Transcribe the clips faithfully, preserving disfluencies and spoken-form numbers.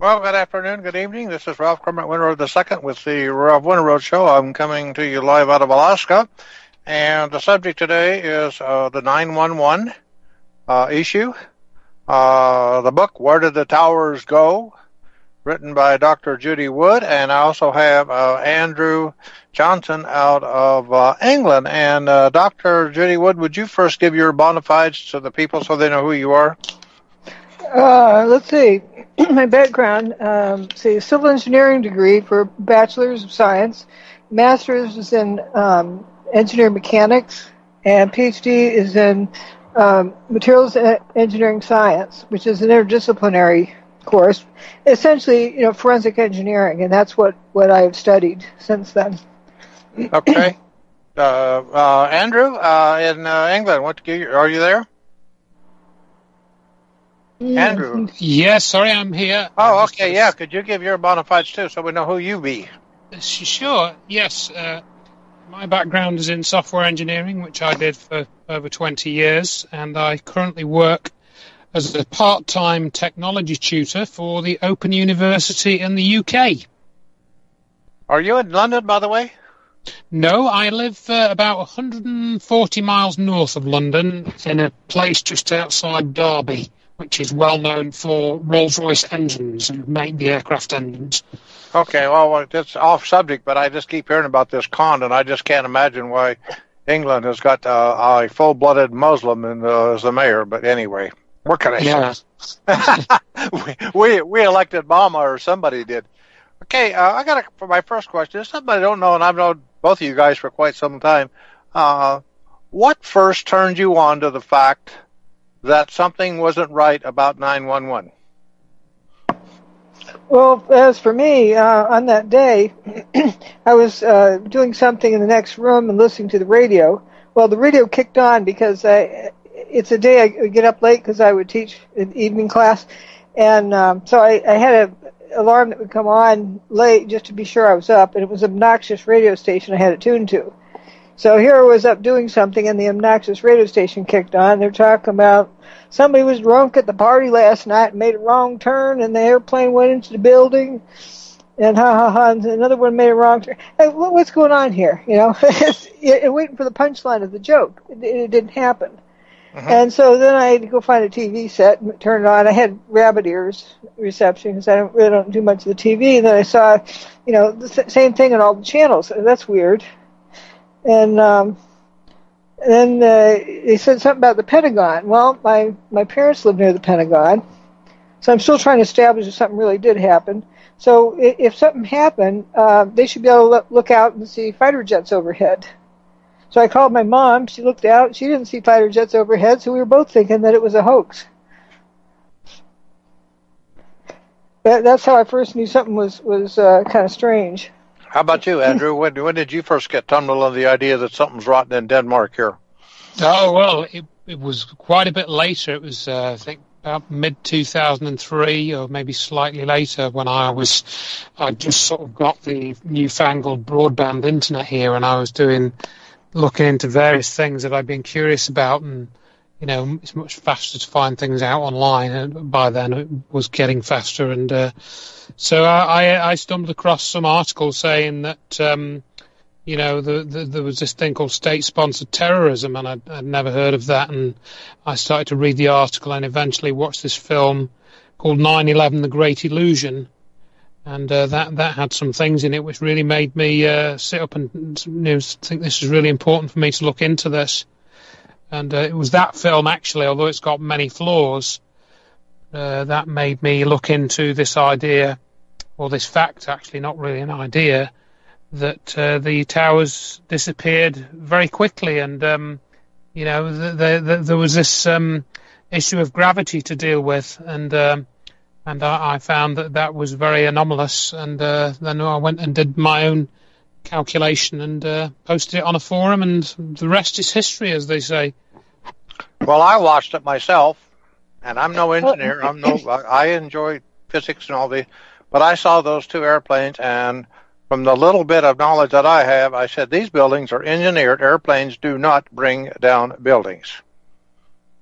Well, good afternoon, good evening. This is Ralph Kermit Winterroad the Second with the Ralph Winterroad Show. I'm coming to you live out of Alaska, and the subject today is uh, the nine one one uh, issue. Uh, the book, Where Did the Towers Go?, written by Doctor Judy Wood, and I also have uh, Andrew Johnson out of uh, England. And uh, Doctor Judy Wood, would you first give your bona fides to the people so they know who you are? Uh, let's see. My background, um, say, civil engineering degree for bachelor's of science, master's is in um, engineering mechanics, and PhD is in um, materials engineering science, which is an interdisciplinary course, essentially, you know, forensic engineering, and that's what, what I have studied since then. Okay. Uh, uh, Andrew, uh, in uh, England, what are you there? Andrew. Yes, sorry, I'm here. Oh, okay, yeah. Could you give your bona fides too, so we know who you be? Sure, yes. Uh, my background is in software engineering, which I did for over twenty years, and I currently work as a part-time technology tutor for the Open University in the U K. Are you in London, by the way? No, I live uh, about one hundred forty miles north of London in a place just outside Derby, which is well known for Rolls-Royce engines and make the aircraft engines. Okay, well, it's off subject, but I just keep hearing about this con, and I just can't imagine why England has got uh, a full-blooded Muslim in, uh, as the mayor. But anyway, what can I yeah. say? we, we we elected Obama, or somebody did. Okay, uh, I got a, for my first question. It's something I don't know, and I've known both of you guys for quite some time. Uh, what first turned you on to the fact that something wasn't right about nine one one? Well, as for me, uh, on that day, I was uh, doing something in the next room and listening to the radio. Well, the radio kicked on because I, it's a day I would get up late because I would teach an evening class. And um, so I, I had an alarm that would come on late just to be sure I was up, and it was an obnoxious radio station I had it tuned to. So here I was up doing something, and the obnoxious radio station kicked on. They're talking about somebody was drunk at the party last night and made a wrong turn, and the airplane went into the building, and ha ha ha, and another one made a wrong turn. Hey, what's going on here? You know, you're waiting for the punchline of the joke. It, it didn't happen. Mm-hmm. And so then I had to go find a T V set and turn it on. I had rabbit ears reception because I don't really don't do much of the T V. And then I saw, you know, the same thing on all the channels. That's weird. And um, then uh, they said something about the Pentagon. Well, my, my parents live near the Pentagon, so I'm still trying to establish if something really did happen. So if, if something happened, uh, they should be able to look out and see fighter jets overhead. So I called my mom. She looked out. She didn't see fighter jets overhead, so we were both thinking that it was a hoax. That, that's how I first knew something was, was uh, kind of strange. How about you, Andrew? When, when did you first get tumbled on the idea that something's rotten in Denmark here? Oh, well, it, it was quite a bit later. It was, uh, I think, about mid two thousand three or maybe slightly later when I was, I just sort of got the newfangled broadband internet here, and I was doing, looking into various things that I'd been curious about, and, you know, it's much faster to find things out online, and by then it was getting faster, and uh, so I, I stumbled across some articles saying that, um, you know, the, the, there was this thing called state-sponsored terrorism, and I'd, I'd never heard of that, and I started to read the article and eventually watched this film called nine eleven, The Great Illusion, and uh, that, that had some things in it which really made me uh, sit up and, you know, think this is really important for me to look into this. And uh, it was that film, actually, although it's got many flaws, uh, that made me look into this idea, or this fact, actually, not really an idea, that uh, the towers disappeared very quickly. And, um, you know, the, the, the, there was this um, issue of gravity to deal with. And um, and I, I found that that was very anomalous. And uh, then I went and did my own calculation and uh, posted it on a forum, and the rest is history, as they say. Well, I watched it myself, and I'm no engineer. I'm no. I enjoy physics and all the, but I saw those two airplanes, and from the little bit of knowledge that I have, I said these buildings are engineered. Airplanes do not bring down buildings.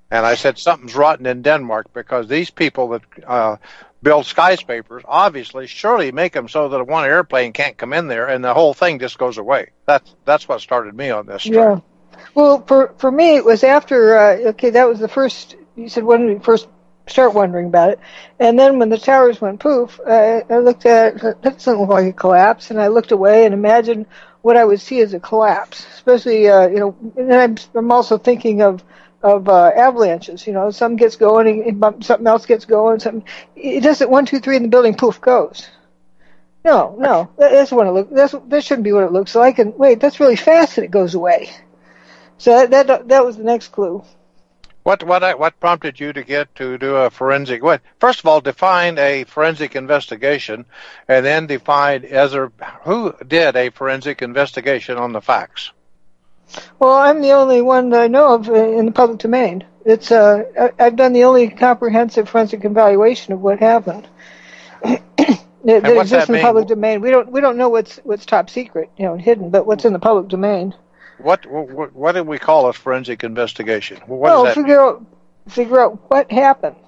And I said, something's rotten in Denmark, because these people that uh, build skyscrapers obviously surely make them so that one airplane can't come in there and the whole thing just goes away. That's that's what started me on this trip. Yeah. Well, for for me, it was after, uh, okay, that was the first, you said when we first start wondering about it. And then when the towers went poof, uh, I looked at it, that doesn't look like a collapse, and I looked away and imagined what I would see as a collapse, especially, uh, you know, and then I'm, I'm also thinking of of uh, avalanches. You know, some gets going, and bump, something else ges going. Something it doesn't one, two, three in the building, poof goes. No, no, that, that's what it looks. That's that shouldn't be what it looks like. And wait, that's really fast, and it goes away. So that that, that was the next clue. What what what prompted you to get to do a forensic? What first of all, define a forensic investigation, and then define as a who did a forensic investigation on the facts. Well, I'm the only one that I know of in the public domain. It's uh, I've done the only comprehensive forensic evaluation of what happened. It, that exists in the public domain. We don't we don't know what's what's top secret, you know, and hidden, but what's in the public domain. What what what do we call a forensic investigation? What well, does that figure mean? out figure out what happened.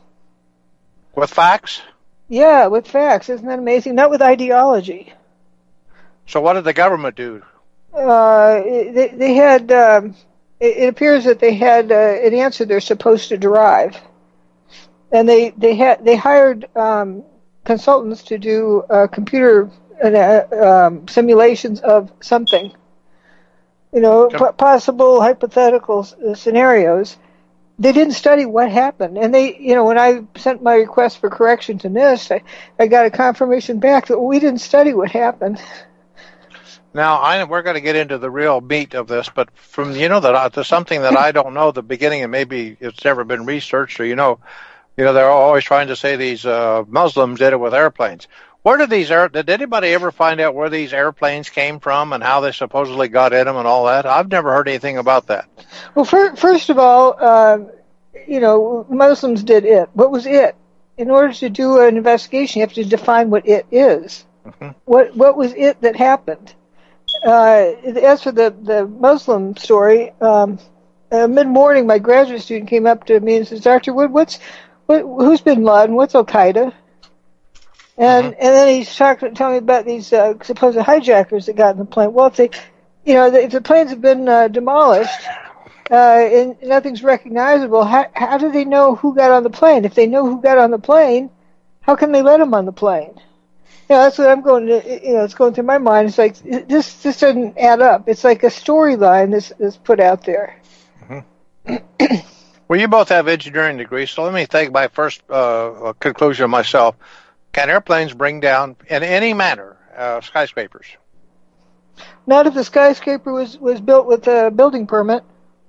With facts? Yeah, with facts. Isn't that amazing? Not with ideology. So what did the government do? Uh, they, they had, um, it, it appears that they had uh, an answer they're supposed to derive. And they, they had, they hired, um, consultants to do, uh, computer, uh, um, simulations of something. You know, p- possible hypothetical s- scenarios. They didn't study what happened. And they, you know, when I sent my request for correction to NIST, I, I got a confirmation back that we didn't study what happened. Now, I, we're going to get into the real meat of this, but from, you know, that there's something that I don't know at the beginning, and maybe it's never been researched, or, you know, you know, they're always trying to say these uh, Muslims did it with airplanes. Where did these air, did anybody ever find out where these airplanes came from and how they supposedly got in them and all that? I've never heard anything about that. Well, for, first of all, uh, you know, Muslims did it. What was it? In order to do an investigation, you have to define what it is. Mm-hmm. What what was it that happened? Uh, as for the, the Muslim story, um, uh, mid-morning, my graduate student came up to me and says, Doctor Wood, what's, what, who's Bin Laden? What's Al-Qaeda? And, mm-hmm. and then he's talking, telling me about these, uh, supposed hijackers that got in the plane. Well, if they, you know, if the planes have been, uh, demolished, uh, and nothing's recognizable, how, how do they know who got on the plane? If they know who got on the plane, how can they let them on the plane? Yeah, that's what I'm going to, you know, it's going through my mind. It's like, this this doesn't add up. It's like a storyline that's, that's put out there. Mm-hmm. Well, you both have engineering degrees, so let me take my first uh, conclusion myself. Can airplanes bring down, in any manner, uh, skyscrapers? Not if the skyscraper was, was built with a building permit.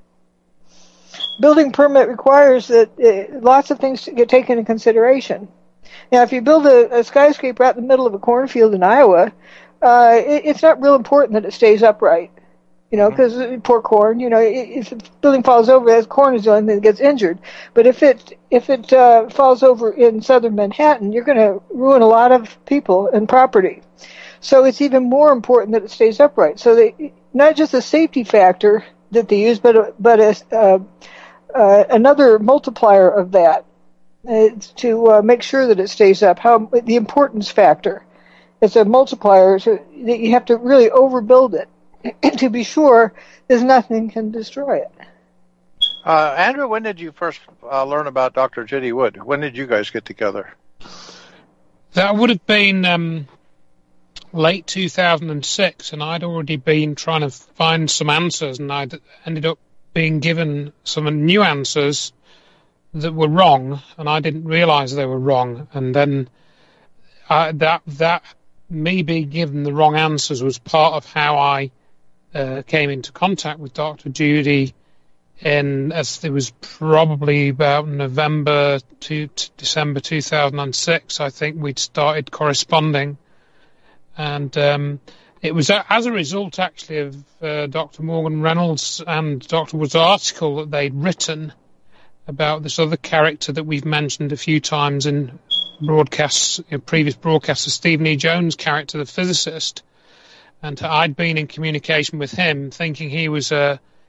Building permit requires that uh, lots of things get taken into consideration. Now, if you build a, a skyscraper out in the middle of a cornfield in Iowa, uh, it, it's not real important that it stays upright, you know, because mm-hmm. poor corn, you know, if the building falls over, as corn is the only thing that gets injured. But if it if it uh, falls over in southern Manhattan, you're going to ruin a lot of people and property. So it's even more important that it stays upright. So they, not just a safety factor that they use, but but a, uh, uh, another multiplier of that. Uh, to uh, make sure that it stays up. How the importance factor. It's a multiplier, so that you have to really overbuild it to be sure there's nothing can destroy it. Uh, Andrew, when did you first uh, learn about Doctor Judy Wood? When did you guys get together? That would have been um, late two thousand six, and I'd already been trying to find some answers, and I'd ended up being given some new answers that were wrong, and I didn't realize they were wrong. And then uh, that that me being given the wrong answers was part of how I uh, came into contact with Doctor Judy. In as it was probably about November to, to December two thousand six, I think we'd started corresponding, and um, it was a, as a result actually of uh, Doctor Morgan Reynolds and Doctor Wood's article that they'd written about this other character that we've mentioned a few times in broadcasts, in previous broadcasts, the Stephen E. Jones character, the physicist. And I'd been in communication with him, thinking he was a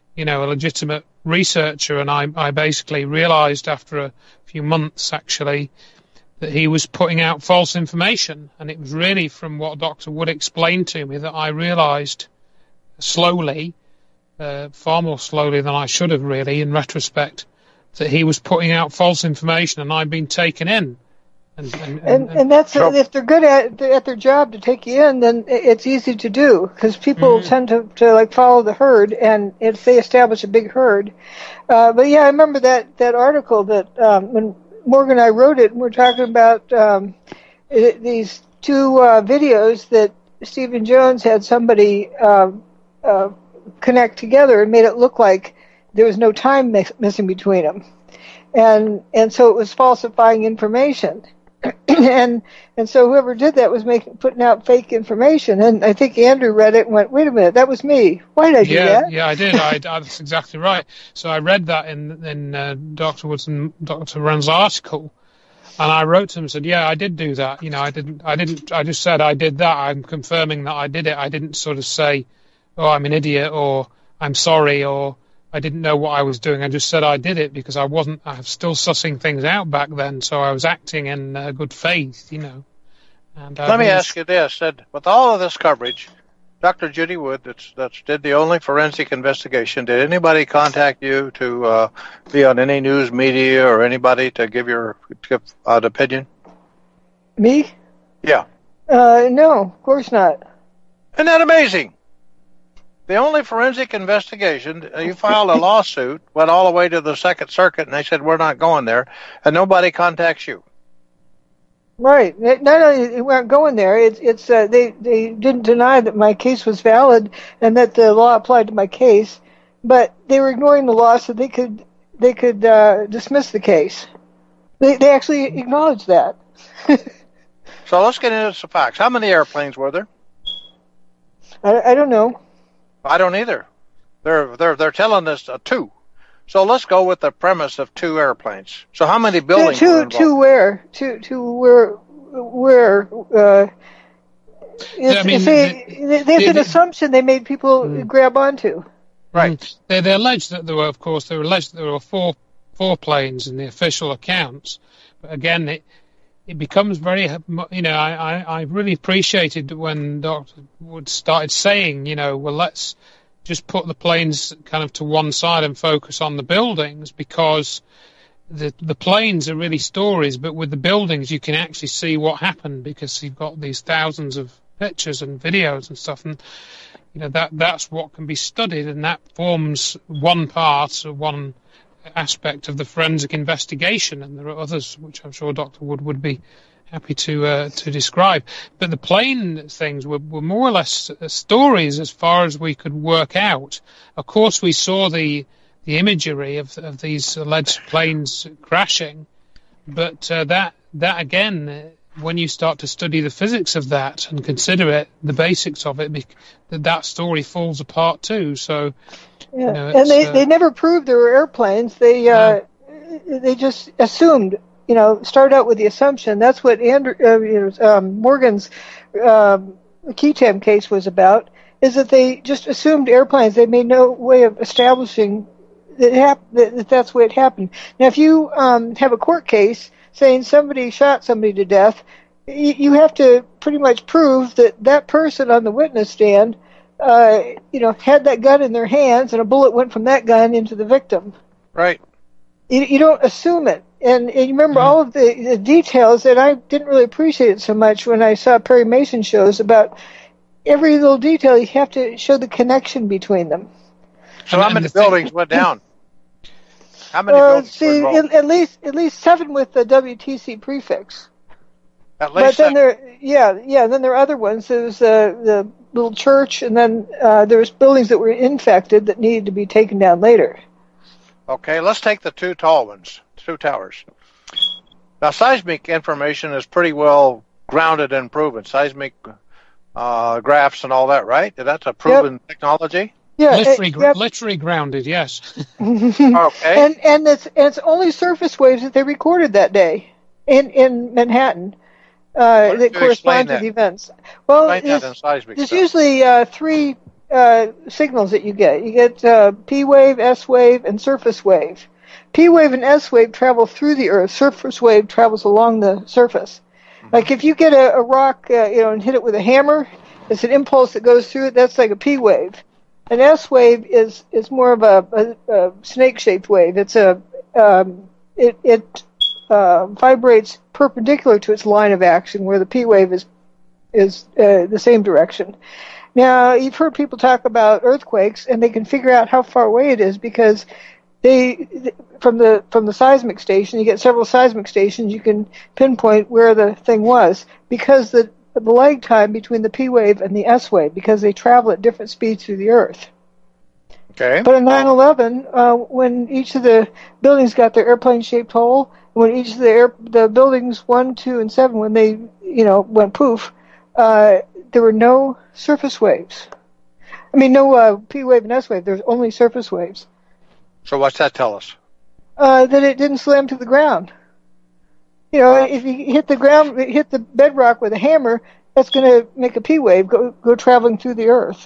you know, a legitimate researcher, and I, I basically realized after a few months, actually, that he was putting out false information. And it was really from what Doctor Wood explained to me that I realized slowly, uh, far more slowly than I should have really, in retrospect, that he was putting out false information, and I'd been taken in. And, and, and, and, and that's so, if they're good at at their job to take you in, then it's easy to do, because people mm-hmm. tend to, to like follow the herd, and if they establish a big herd. Uh, but yeah, I remember that that article that um, when Morgan and I wrote it, and we're talking about um, it, these two uh, videos that Stephen Jones had somebody uh, uh, connect together and made it look like there was no time miss- missing between them, and and so it was falsifying information. and and so whoever did that was making putting out fake information, and I think Andrew read it and went, "Wait a minute, that was me. Why did I do yeah, that?" Yeah, I did. I, that's exactly right. So I read that in in uh, Doctor Woods and Doctor Wren's article, and I wrote to him and said, "Yeah, I did do that. You know, I didn't. I didn't. I just said I did that. I'm confirming that I did it. I didn't sort of say, oh, I'm an idiot, or I'm sorry, or I didn't know what I was doing. I just said I did it because I wasn't, I was still sussing things out back then, so I was acting in uh, good faith, you know." And Let me ask you this, that with all of this coverage, Doctor Judy Wood, that's, that's did the only forensic investigation, did anybody contact you to uh, be on any news media or anybody to give your give, uh, opinion? Me? Yeah. Uh, no, of course not. Isn't that amazing? The only forensic investigation, you filed a lawsuit, went all the way to the Second Circuit, and they said, we're not going there, and nobody contacts you. Right. Not only we weren't going there, it's, it's uh, they, they didn't deny that my case was valid and that the law applied to my case, but they were ignoring the law so they could they could uh, dismiss the case. They they actually acknowledged that. So let's get into some facts. How many airplanes were there? I, I don't know. I don't either. They're they're they're telling us uh, two. So let's go with the premise of two airplanes. So how many buildings? Two, were involved? two where? Two, two where? Where? Uh, Yeah, I mean, they, the- there's the- an the- assumption they made people Mm. grab onto. Right. They, they alleged that there were, of course, they alleged that there were four four planes in the official accounts. But again, it it becomes very, you know, I, I, I really appreciated when Doctor Wood started saying, you know, well, let's just put the planes kind of to one side and focus on the buildings, because the the planes are really stories, but with the buildings you can actually see what happened, because you've got these thousands of pictures and videos and stuff, and you know that that's what can be studied, and that forms one part or one aspect of the forensic investigation, and there are others which I'm sure Doctor Wood would be happy to uh, to describe. But the plane things were, were more or less stories as far as we could work out. Of course, we saw the the imagery of of these alleged planes crashing, but uh, that that again, uh, when you start to study the physics of that and consider it, the basics of it, that that story falls apart too. So, Yeah. you know, and they, uh, they never proved there were airplanes. They uh, they just assumed. You know, started out with the assumption. That's what Andrew uh, you know, um, Morgan's um, Keatam case was about. Is that they just assumed airplanes. They made no way of establishing that, hap- that that's the way it happened. Now, if you um, have a court case saying somebody shot somebody to death, y- you have to pretty much prove that that person on the witness stand, uh, you know, had that gun in their hands and a bullet went from that gun into the victim. Right. You, you don't assume it. And, and you remember Mm-hmm. all of the, the details, and I didn't really appreciate it so much when I saw Perry Mason shows about every little detail. You have to show the connection between them. So And- how and many the thing- buildings went down? How many Uh, buildings were see, involved? at, at least at least seven with the W T C prefix. At But least then seven. there, yeah, yeah. Then there are other ones. There was uh, the little church, and then uh, there was buildings that were infected that needed to be taken down later. Okay, let's take the two tall ones, two towers. Now, seismic information is pretty well grounded and proven. Seismic uh, graphs and all that, right? That's a proven technology. Yeah, literally, uh, gr- yep. literally grounded, yes. Okay. And and it's and it's only surface waves that they recorded that day in in Manhattan uh, Why don't that you correspond explain to that? the events. Well, Explain that there's, in seismic there's stuff. usually uh, three uh, signals that you get. You get uh, P wave, S wave, and surface wave. P wave and S wave travel through the Earth. Surface wave travels along the surface. Mm-hmm. Like if you get a, a rock, uh, you know, and hit it with a hammer, it's an impulse that goes through it. That's like a P wave. An S wave is is more of a, a, a snake-shaped wave. It's a um, it it uh, vibrates perpendicular to its line of action, where the P wave is is uh, the same direction. Now, you've heard people talk about earthquakes, and they can figure out how far away it is because they from the from the seismic station, you get several seismic stations. You can pinpoint where the thing was because the the lag time between the P wave and the S wave, because they travel at different speeds through the Earth. Okay. But in nine eleven, uh, when each of the buildings got their airplane-shaped hole, when each of the air, the buildings one, two, and seven, when they you know went poof, uh, there were no surface waves. I mean, no uh, P wave and S wave. There's only surface waves. So what's that tell us? Uh, that it didn't slam to the ground. You know, uh, if you hit the ground, hit the bedrock with a hammer, that's going to make a P wave go go traveling through the Earth.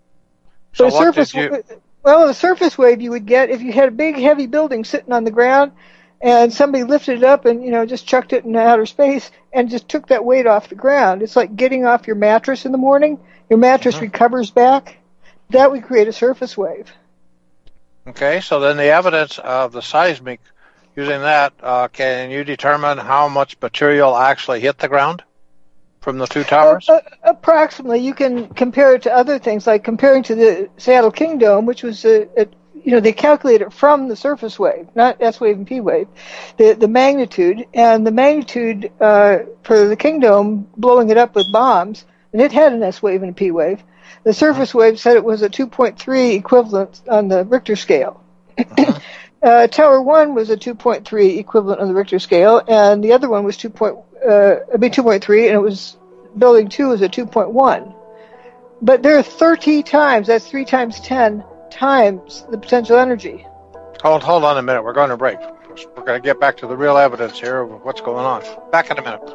So but a what surface, did you... well, a surface wave you would get if you had a big, heavy building sitting on the ground, and somebody lifted it up and you know just chucked it into outer space and just took that weight off the ground. It's like getting off your mattress in the morning. Your mattress mm-hmm. recovers back. That would create a surface wave. Okay, so then the evidence of the seismic. Using that, uh, can you determine how much material actually hit the ground from the two towers? Uh, uh, approximately. You can compare it to other things, like comparing to the Seattle King Dome, which was, a, a, you know, they calculate it from the surface wave, not S wave and P wave, the the magnitude. And the magnitude uh, for the King Dome, blowing it up with bombs, and it had an S wave and a P wave. The surface mm-hmm. wave said it was a two point three equivalent on the Richter scale. Mm-hmm. Uh, Tower one was a two point three equivalent on the Richter scale, and the other one was two point, uh, I mean two point three, and it was building two was a two point one. But there are thirty times, that's three times ten times the potential energy. Hold, hold on a minute. We're going to break. We're going to get back to the real evidence here of what's going on. Back in a minute.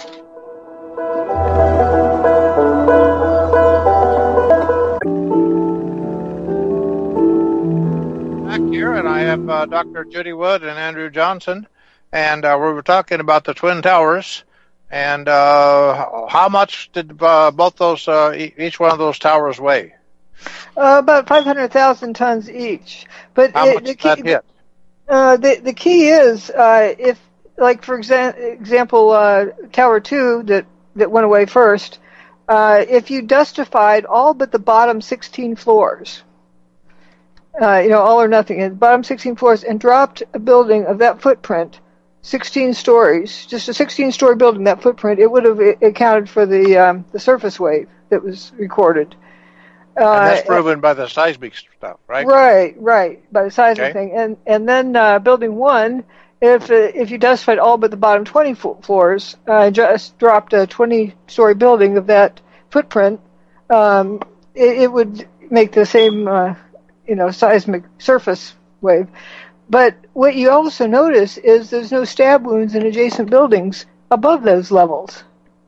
Here, and I have uh, Doctor Judy Wood and Andrew Johnson, and uh, we were talking about the Twin Towers, and uh, how much did uh, both those, uh, e- each one of those towers weigh? Uh, about five hundred thousand tons each. But how it, much the did key, that hit? Uh, the the key is uh, if, like for exa- example, uh, Tower Two that that went away first. Uh, if you dustified all but the bottom sixteen floors. Uh, you know, all or nothing, at the bottom sixteen floors, and dropped a building of that footprint, sixteen stories, just a sixteen-story building, that footprint, it would have accounted for the um, the surface wave that was recorded. Uh, and that's proven by the seismic stuff, right? Right, right, by the seismic okay. thing. And and then uh, building one, if uh, if you dustified all but the bottom twenty floors, uh, just dropped a twenty-story building of that footprint, um, it, it would make the same... Uh, you know, seismic surface wave. But what you also notice is there's no stab wounds in adjacent buildings above those levels.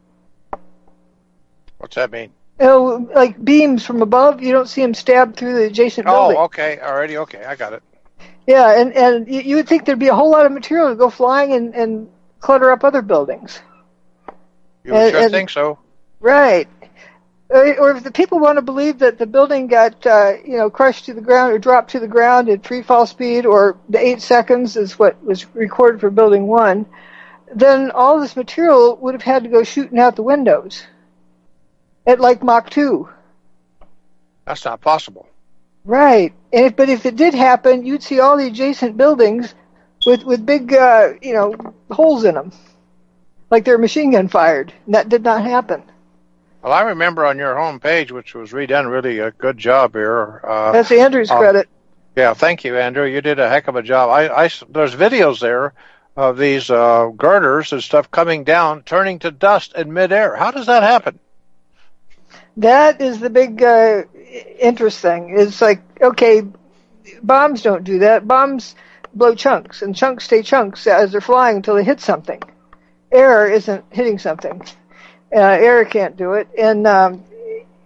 What's that mean? You know, like beams from above, you don't see them stabbed through the adjacent oh, building. Oh, okay, already, okay, I got it. Yeah, and, and you would think there'd be a whole lot of material to go flying and, and clutter up other buildings. You would and, sure and, think so. Right. Or if the people want to believe that the building got, uh, you know, crushed to the ground or dropped to the ground at free fall speed, or the eight seconds is what was recorded for building one, then all this material would have had to go shooting out the windows at like Mach two. That's not possible. Right. And if, but if it did happen, you'd see all the adjacent buildings with, with big, uh, you know, holes in them, like they're machine gun fired. And that did not happen. Well, I remember on your home page, which was redone, really a good job here. Uh, That's Andrew's uh, credit. Yeah, thank you, Andrew. You did a heck of a job. I, I, there's videos there of these uh, girders and stuff coming down, turning to dust in midair. How does that happen? That is the big uh, interest thing. It's like, okay, bombs don't do that. Bombs blow chunks, and chunks stay chunks as they're flying until they hit something. Air isn't hitting something. Uh, air can't do it. And um,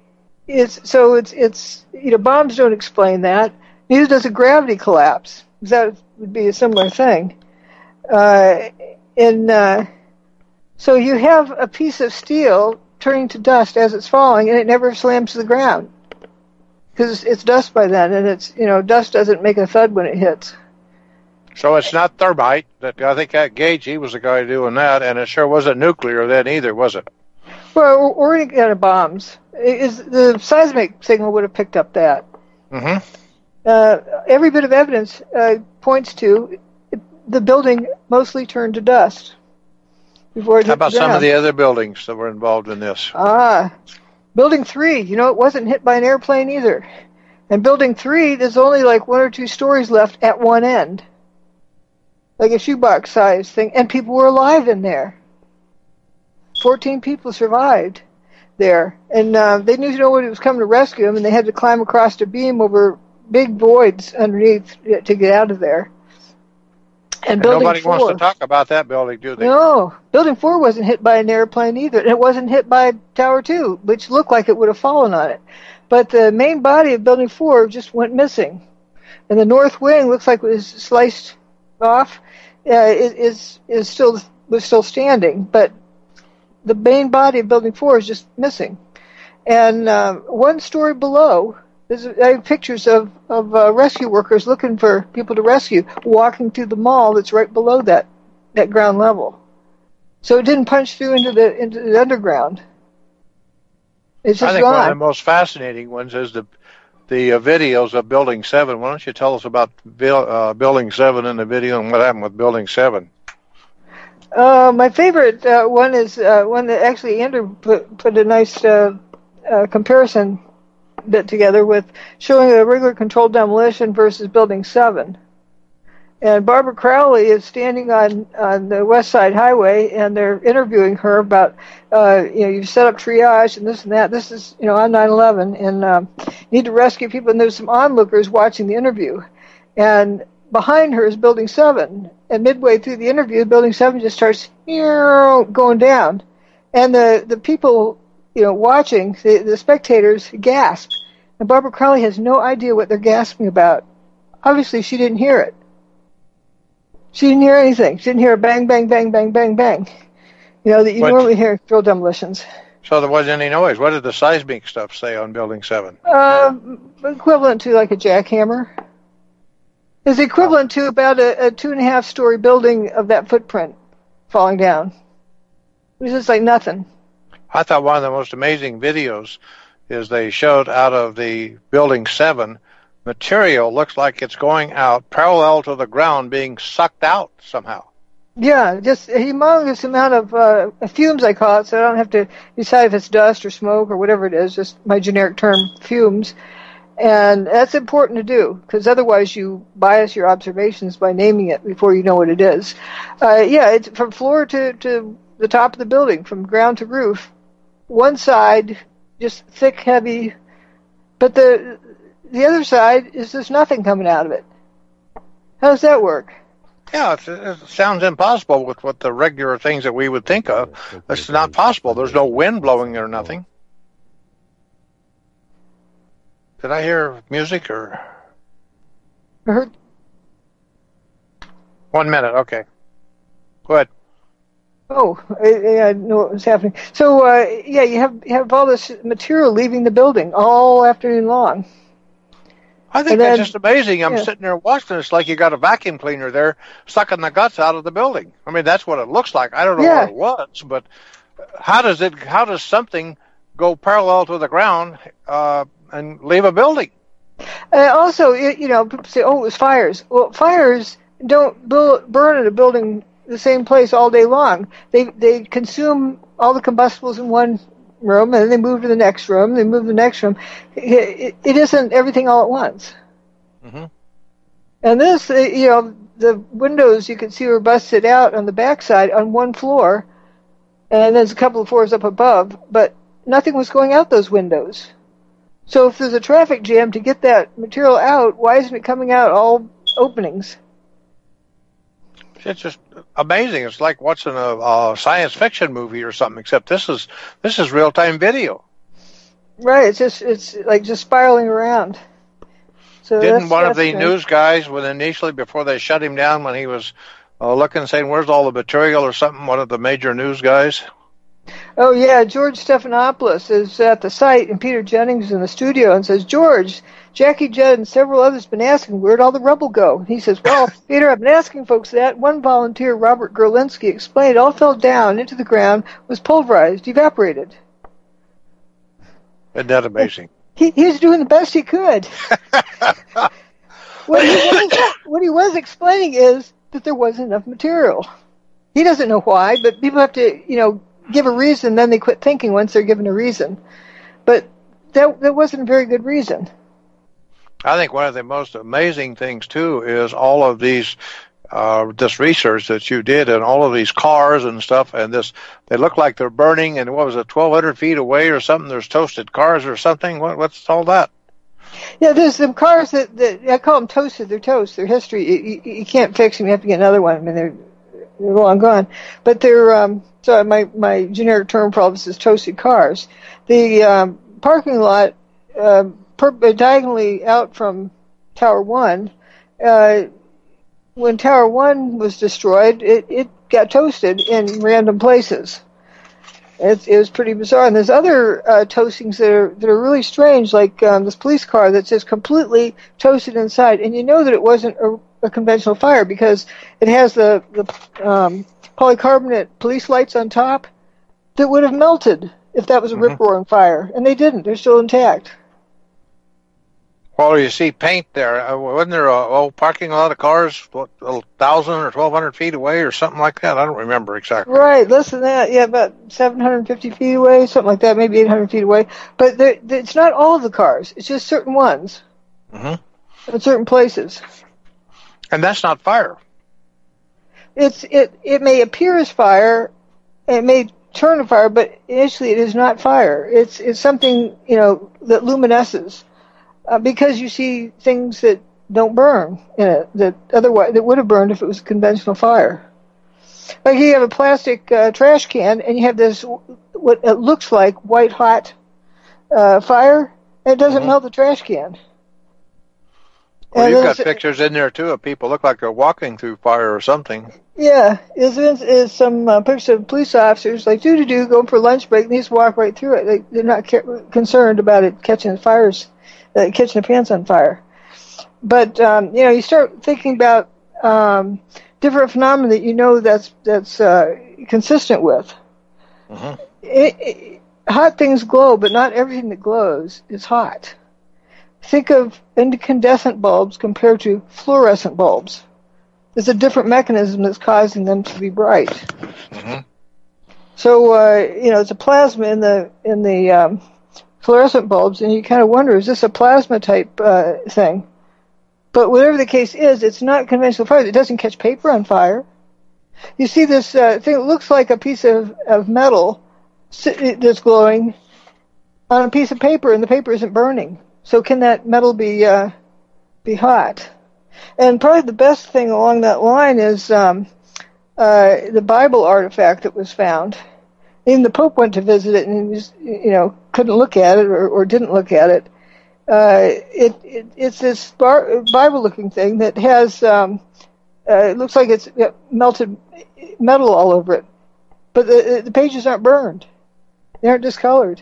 it's so it's it's you know bombs don't explain that. Neither does a gravity collapse. That would be a similar thing. Uh, and uh, so you have a piece of steel turning to dust as it's falling, and it never slams to the ground because it's dust by then, and it's you know dust doesn't make a thud when it hits. So it's not thermite. That I think that Gage, he was the guy doing that, and it sure wasn't nuclear then either, was it? Well, or, or any kind of bombs. Is the seismic signal would have picked up that. Mm-hmm. Uh, every bit of evidence uh, points to the building mostly turned to dust before it hit How about the ground. some of the other buildings that were involved in this? Ah, Building three, you know, it wasn't hit by an airplane either. And Building three, there's only like one or two stories left at one end. Like a shoebox size thing. And people were alive in there. Fourteen people survived there. And uh, they knew nobody was coming to rescue them, and they had to climb across a beam over big voids underneath to get out of there. And, and building nobody four, wants to talk about that building, do they? No. Building four wasn't hit by an airplane either. And it wasn't hit by Tower two, which looked like it would have fallen on it. But the main body of Building four just went missing. And the north wing looks like it was sliced off. Uh, it is is still was still standing, but the main body of Building four is just missing. And uh, one story below, there's I have pictures of of uh, rescue workers looking for people to rescue, walking through the mall that's right below that that ground level. So it didn't punch through into the into the underground. It's just I think gone. one of the most fascinating ones is the the uh, videos of Building seven. Why don't you tell us about Bill, uh, Building seven in the video and what happened with Building seven? Uh, my favorite uh, one is uh, one that actually Andrew put, put a nice uh, uh, comparison bit together with showing a regular controlled demolition versus Building seven. And Barbara Crowley is standing on, on the West Side Highway, and they're interviewing her about, uh, you know, you've set up triage and this and that. This is, you know, on nine eleven, and um, you need to rescue people. And there's some onlookers watching the interview. And behind her is Building seven. And midway through the interview, Building seven just starts going down. And the, the people, you know, watching, the, the spectators gasp. And Barbara Crowley has no idea what they're gasping about. Obviously, she didn't hear it. She didn't hear anything. She didn't hear a bang, bang, bang, bang, bang, bang. You know, that you What? normally hear drill demolitions. So there wasn't any noise. What did the seismic stuff say on Building seven? Uh, equivalent to like a jackhammer. Is equivalent to about a, a two and a half story building of that footprint falling down. It was just like nothing. I thought one of the most amazing videos is they showed out of the Building seven material looks like it's going out parallel to the ground being sucked out somehow. Yeah, just a humongous amount of uh, fumes, I call it, so I don't have to decide if it's dust or smoke or whatever it is, just my generic term, fumes. And that's important to do, because otherwise you bias your observations by naming it before you know what it is. Uh, yeah, it's from floor to, to the top of the building, from ground to roof. One side, just thick, heavy, but the the other side is just nothing coming out of it. How does that work? Yeah, it, it sounds impossible with what the regular things that we would think of. It's not possible. There's no wind blowing or nothing. Did I hear music or? I heard. One minute, okay. Go ahead. Oh, I, I know what was happening. So, uh, yeah, you have you have all this material leaving the building all afternoon long. I think And that's then- just amazing. I'm yeah. sitting there watching. It's like you got a vacuum cleaner there sucking the guts out of the building. I mean, that's what it looks like. I don't know Yeah. what it was, but how does it? How does something go parallel to the ground uh, and leave a building? Uh, also, you you know, people say, "Oh, it was fires." Well, fires don't build, burn in a building the same place all day long. They they consume all the combustibles in one room, and then they move to the next room. They move to the next room. It, it, it isn't everything all at once. Mm-hmm. And this, uh, you know, the windows you can see were busted out on the backside on one floor, and there's a couple of floors up above, but nothing was going out those windows. So if there's a traffic jam to get that material out, why isn't it coming out all openings? It's just amazing. It's like watching a, a science fiction movie or something. Except this is this is real time video. Right. It's just it's like just spiraling around. So Didn't that's, one that's of the strange. news guys, when initially before they shut him down, when he was uh, looking, saying, "Where's all the material?" or something? One of the major news guys. Oh yeah, George Stephanopoulos is at the site, and Peter Jennings is in the studio, and says, "George, Jackie Judd and several others have been asking, where'd all the rubble go?" And he says, "Well, Peter, I've been asking folks that. One volunteer, Robert Gerlinsky, explained it all fell down into the ground, was pulverized, evaporated." Isn't that amazing? He, he was doing the best he could. what, he was, what he was explaining is that there wasn't enough material. He doesn't know why, but people have to, you know, give a reason, then they quit thinking once they're given a reason. But that that wasn't a very good reason. I think one of the most amazing things, too, is all of these, uh, this research that you did, and all of these cars and stuff, and this, they look like they're burning, and what was it, twelve hundred feet away or something, there's toasted cars or something? What, what's all that? Yeah, there's some cars that, that I call them toasted. They're toast. They're history. You, you, you can't fix them. You have to get another one. I mean, they're, they're long gone. But they're, um, so my, my generic term for all this is toasted cars. The um, parking lot, uh, per, diagonally out from Tower One, uh, when Tower One was destroyed, it, it got toasted in random places. It, it was pretty bizarre. And there's other uh, toastings that are that are really strange, like um, this police car that's just completely toasted inside, and you know that it wasn't a, a conventional fire because it has the the um, polycarbonate police lights on top that would have melted if that was a mm-hmm. rip-roaring fire, and they didn't. They're still intact. Well, you see paint there. Uh, wasn't there a old parking lot of cars, what, a thousand or twelve hundred feet away, or something like that? I don't remember exactly. Right, less than that. Yeah, about seven hundred fifty feet away, something like that, maybe eight hundred feet away. But there, it's not all of the cars. It's just certain ones mm-hmm. in certain places. And that's not fire. It's it. It may appear as fire, it may turn to fire, but initially it is not fire. It's it's something, you know, that luminesces. Uh, because you see things that don't burn in it, that otherwise that would have burned if it was a conventional fire. Like you have a plastic uh, trash can, and you have this what it looks like white hot uh, fire, and it doesn't mm-hmm. melt the trash can. Well, and you've got pictures in there too of people look like they're walking through fire or something. Yeah, is is some uh, pictures of police officers like do do do going for lunch break, and they just walk right through it. They, they're not ca- concerned about it catching fires. Uh, catching the pants on fire. But, um, you know, you start thinking about um, different phenomena that you know that's that's uh, consistent with. Mm-hmm. It, it, hot things glow, but not everything that glows is hot. Think of incandescent bulbs compared to fluorescent bulbs. There's a different mechanism that's causing them to be bright. Mm-hmm. So, uh, you know, it's a plasma in the in the um, fluorescent bulbs, and you kind of wonder, is this a plasma type uh, thing? But whatever the case is, it's not conventional fire. It doesn't catch paper on fire. You see this uh, thing that looks like a piece of, of metal that's glowing on a piece of paper, and the paper isn't burning. So can that metal be uh, be hot? And probably the best thing along that line is um, uh, the Bible artifact that was found. Even the Pope went to visit it, and he was, you know, couldn't look at it or, or didn't look at it. Uh, it, it it's this bar, Bible-looking thing that has um, uh, it looks like it's melted metal all over it, but the the pages aren't burned; they aren't discolored.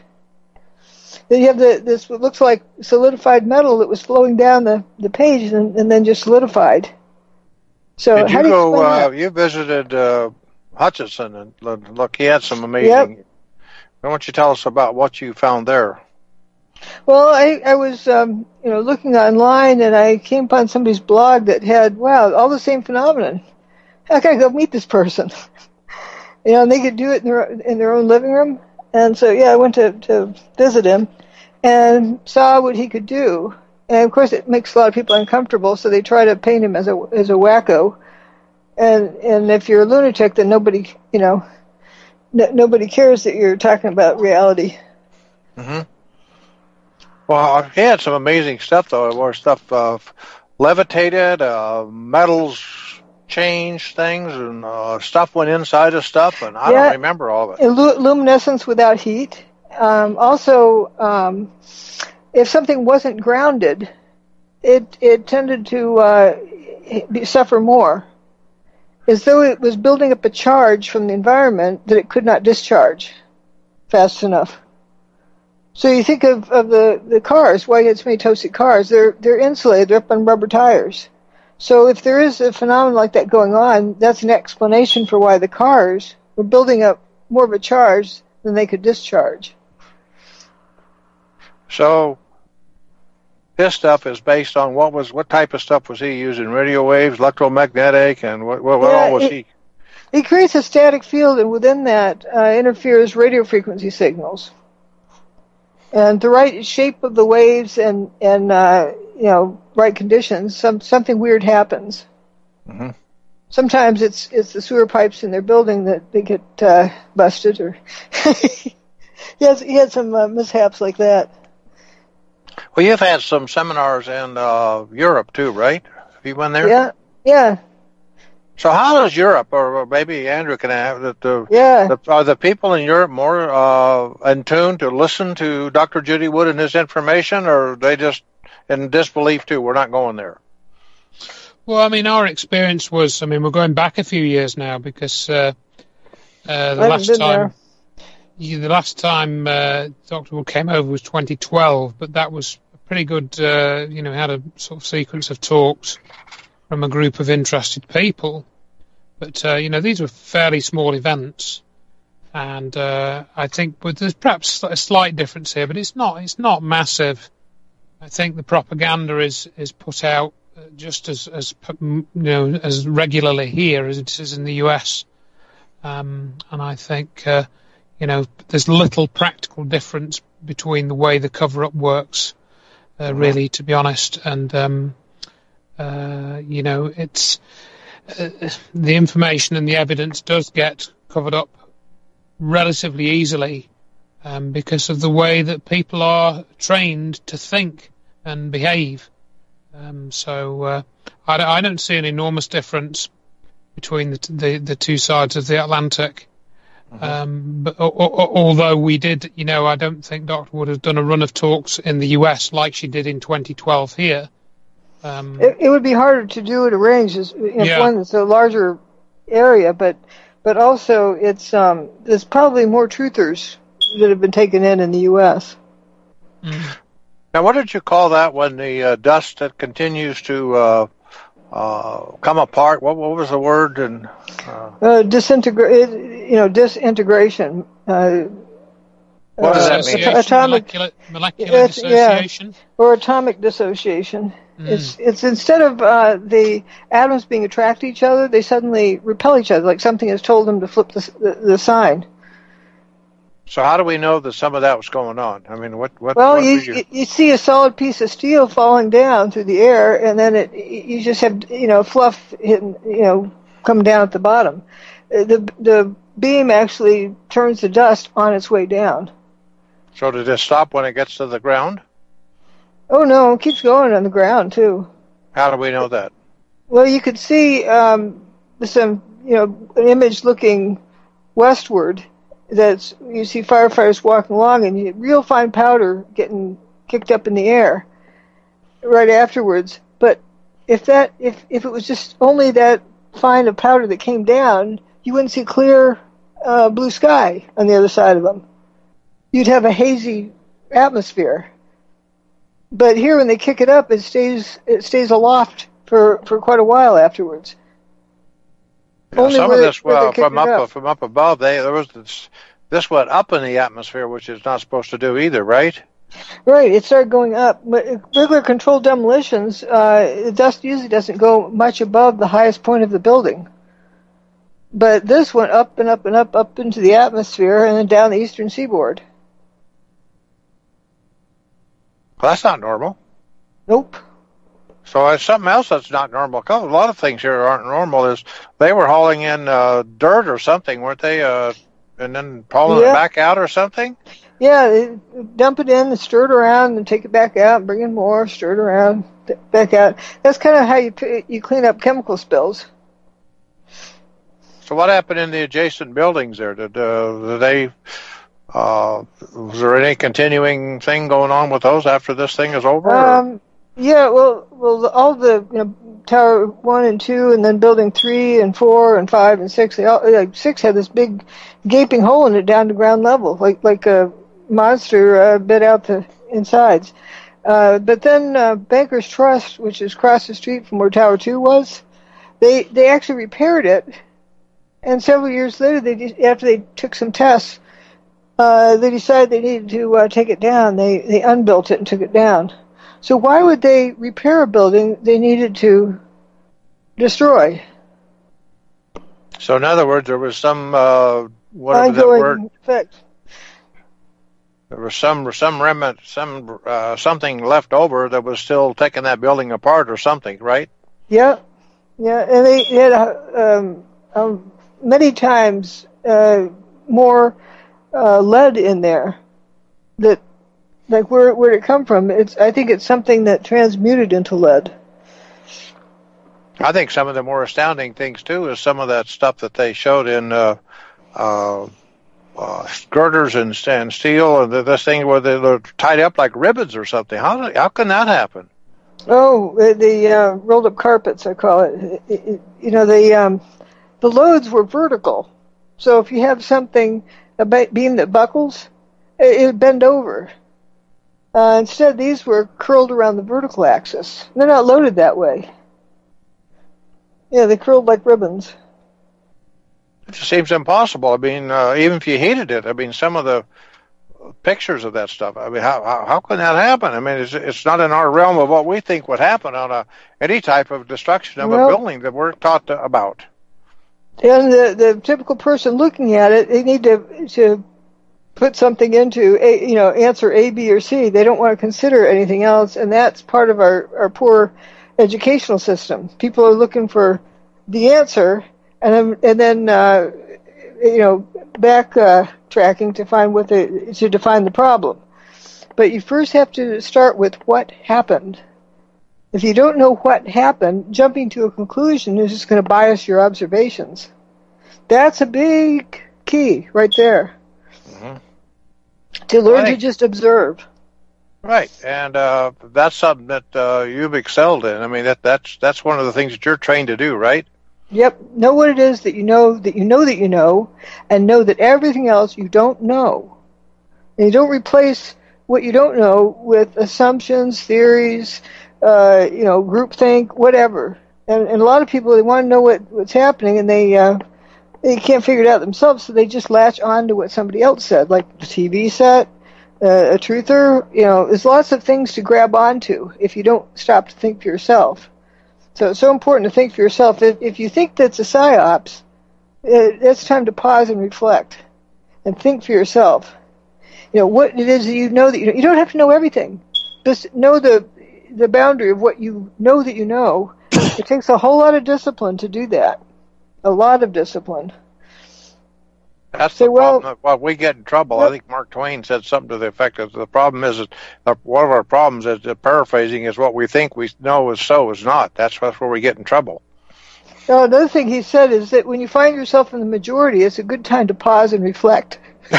Then you have the this what looks like solidified metal that was flowing down the, the page and, and then just solidified. So did how you do you go? Uh, that? You visited uh, Hutchinson, and look, he had some amazing. Yep. Why don't you tell us about what you found there? Well, I, I was, um, you know, looking online, and I came upon somebody's blog that had, wow, all the same phenomenon. How can I go meet this person? You know, and they could do it in their in their own living room. And so, yeah, I went to, to visit him and saw what he could do. And, of course, it makes a lot of people uncomfortable, so they try to paint him as a as a wacko. And and if you're a lunatic, then nobody, you know, n- nobody cares that you're talking about reality. Mm-hmm. Well, he had some amazing stuff, though, where stuff uh, levitated, uh, metals changed things, and uh, stuff went inside of stuff, and I yeah, don't remember all of it. Illu- luminescence without heat. um, also, um, if something wasn't grounded, it it tended to uh, be, suffer more, as though it was building up a charge from the environment that it could not discharge fast enough. So you think of, of the, the cars, why you had so many toasted cars, they're they're insulated, they're up on rubber tires. So if there is a phenomenon like that going on, that's an explanation for why the cars were building up more of a charge than they could discharge. So his stuff is based on what was what type of stuff was he using? Radio waves, electromagnetic, and what what, what yeah, all was it, he? He creates a static field, and within that uh, interferes radio frequency signals. And the right shape of the waves and and uh, you know right conditions, some something weird happens. Mm-hmm. Sometimes it's it's the sewer pipes in their building that they get uh, busted, or he has he had some uh, mishaps like that. Well, you've had some seminars in uh, Europe too, right? Have you been there? Yeah, yeah. So how does Europe, or maybe Andrew can have the, the, yeah. the are the people in Europe more uh, in tune to listen to Doctor Judy Wood and his information, or are they just in disbelief too? We're not going there. Well, I mean, our experience was, I mean, we're going back a few years now because uh, uh, the last time, yeah, the last time uh, Doctor Wood came over was twenty twelve, but that was a pretty good, uh, you know, had a sort of sequence of talks from a group of interested people. But, uh, you know, these were fairly small events. And uh, I think but there's perhaps a slight difference here, but it's not it's not massive. I think the propaganda is, is put out just as, as you know, as regularly here as it is in the U S. Um, and I think, uh, you know, there's little practical difference between the way the cover-up works, uh, really, to be honest. And, um, uh, you know, it's uh, the information and the evidence does get covered up relatively easily um, because of the way that people are trained to think and behave. Um, so uh, I, I don't see an enormous difference between the, the, the two sides of the Atlantic. Mm-hmm. Um, but o- o- although we did, you know, I don't think Doctor Wood has done a run of talks in the U S like she did in twenty twelve here. Um, it, it would be harder to do at a range. It's, you know, yeah. one, it's a larger area, but but also it's um, there's probably more truthers that have been taken in in the U S. Mm. Now, what did you call that when the uh, dust that continues to uh, uh, come apart? What, what was the word? And uh, uh, disintegrate, you know, disintegration. Uh, what does uh, that mean? Atomic molecular, molecular dissociation, yeah, or atomic dissociation. Mm. It's it's instead of uh, the atoms being attracted to each other, they suddenly repel each other, like something has told them to flip the the, the sign. So how do we know that some of that was going on? I mean, what what? Well, what you, you you see a solid piece of steel falling down through the air, and then it you just have you know fluff hitting, you know coming down at the bottom. The the beam actually turns the dust on its way down. So did it stop when it gets to the ground? Oh no, it keeps going on the ground too. How do we know that? Well, you could see um, some you know an image looking westward. That's you see firefighters walking along, and you, real fine powder getting kicked up in the air right afterwards. But if that if if it was just only that fine of powder that came down, you wouldn't see clear uh, blue sky on the other side of them. You'd have a hazy atmosphere. But here, when they kick it up, it stays it stays aloft for, for quite a while afterwards. Yeah, some where, of this well, from up, up from up above, they there was this, this went up in the atmosphere, which is not supposed to do either, right? Right, it started going up. But regular controlled demolitions, uh, the dust usually doesn't go much above the highest point of the building. But this went up and up and up, up into the atmosphere and then down the eastern seaboard. Well, that's not normal. Nope. So it's something else that's not normal. A lot of things here aren't normal. Is they were hauling in uh, dirt or something, weren't they? Uh, and then hauling yeah. it back out or something? Yeah, they dump it in and stir it around and take it back out and bring in more, stir it around, back out. That's kind of how you you clean up chemical spills. So what happened in the adjacent buildings there? Did, uh, did they Uh, was there any continuing thing going on with those after this thing is over? Um, yeah, well, well, all the you know Tower One and Two, and then Building Three and Four and Five and Six. They all, like six had this big gaping hole in it down to ground level, like like a monster uh, bit out the insides. Uh, but then uh, Bankers Trust, which is across the street from where Tower Two was, they they actually repaired it, and several years later, they after they took some tests. Uh, they decided they needed to uh, take it down. They they unbuilt it and took it down. So why would they repair a building they needed to destroy? So in other words, there was some uh, whatever that word. Effect. There was some some remnant, some uh, something left over that was still taking that building apart or something, right? Yeah, yeah, and they had uh, um, um, many times uh, more. Uh, lead in there, that like where where it come from? It's I think it's something that transmuted into lead. I think some of the more astounding things too is some of that stuff that they showed in uh, uh, uh, girders and, and steel, and this thing where they're tied up like ribbons or something. How how can that happen? Oh, the uh, rolled up carpets, I call it. It, it, it you know, the um, the loads were vertical, so if you have something. A beam that buckles, it would bend over. Uh, instead, these were curled around the vertical axis. They're not loaded that way. Yeah, they curled like ribbons. It just seems impossible. I mean, uh, even if you hated it, I mean, some of the pictures of that stuff. I mean, how how, how can that happen? I mean, it's it's not in our realm of what we think would happen on a any type of destruction of well, a building that we're taught to, about. And the, the typical person looking at it, they need to to put something into, a, you know, answer A, B, or C. They don't want to consider anything else, and that's part of our, our poor educational system. People are looking for the answer, and then, and then uh, you know, back uh, tracking to find what the to define the problem. But you first have to start with what happened. If you don't know what happened, jumping to a conclusion is just going to bias your observations. That's a big key right there. Mm-hmm. To learn right. to just observe. Right, and uh, that's something that uh, you've excelled in. I mean, that that's that's one of the things that you're trained to do, right? Yep. Know what it is that you know that you know that you know, and know that everything else you don't know. And you don't replace what you don't know with assumptions, theories, Uh, you know, groupthink, whatever. And, and a lot of people, they want to know what, what's happening, and they uh, they can't figure it out themselves, so they just latch on to what somebody else said, like the T V set, uh, a truther. You know, there's lots of things to grab onto if you don't stop to think for yourself. So it's so important to think for yourself. If, if you think that's a psyops, it, it's time to pause and reflect and think for yourself. You know, what it is that you know that you know. You don't have to know everything. Just know the the boundary of what you know that you know. It takes a whole lot of discipline to do that. A lot of discipline. That's Say, the problem. Well, well, we get in trouble. Well, I think Mark Twain said something to the effect of the problem is that one of our problems is that paraphrasing is what we think we know is so is not. That's, that's where we get in trouble. Now, another thing he said is that when you find yourself in the majority, it's a good time to pause and reflect.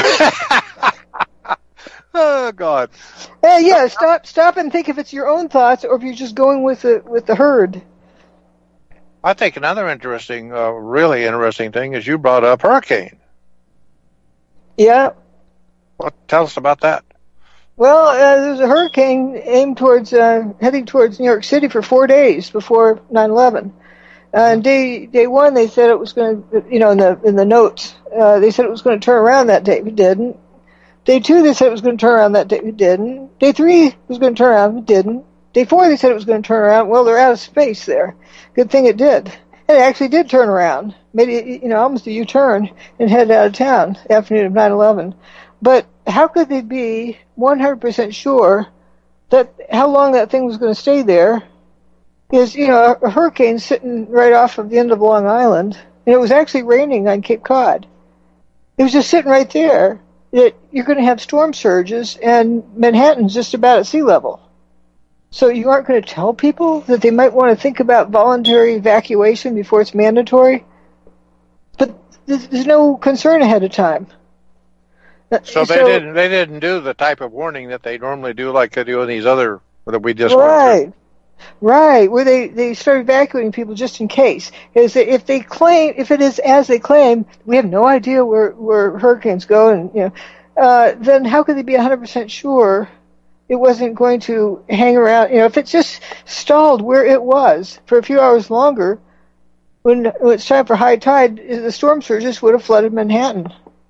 Oh God! Hey, yeah, stop, stop, and think if it's your own thoughts or if you're just going with the with the herd. I think another interesting, uh, really interesting thing is you brought up hurricane. Yeah. Well, tell us about that. Well, uh, there was a hurricane aimed towards uh, heading towards New York City for four days before nine eleven. Uh, and day day one, they said it was going to, you know, in the in the notes, uh, they said it was going to turn around that day. It didn't. Day two, they said it was going to turn around that day. It didn't. Day three, it was going to turn around. It didn't. Day four, they said it was going to turn around. Well, they're out of space there. Good thing it did. And it actually did turn around. Made it, you know, almost a U-turn and headed out of town the afternoon of nine eleven. But how could they be one hundred percent sure that how long that thing was going to stay there? Is, you know, a hurricane sitting right off of the end of Long Island, and it was actually raining on Cape Cod. It was just sitting right there. That you're going to have storm surges, and Manhattan's just about at sea level. So you aren't going to tell people that they might want to think about voluntary evacuation before it's mandatory? But there's no concern ahead of time. So they so, didn't they didn't do the type of warning that they normally do, like they do in these other that we just right. went through. Right, where they, they start evacuating people just in case. Is that if they claim, if it is as they claim, we have no idea where, where hurricanes go, and you know, uh, then how could they be one hundred percent sure it wasn't going to hang around? You know, if it's just stalled where it was for a few hours longer, when, when it's time for high tide, the storm surges would have flooded Manhattan.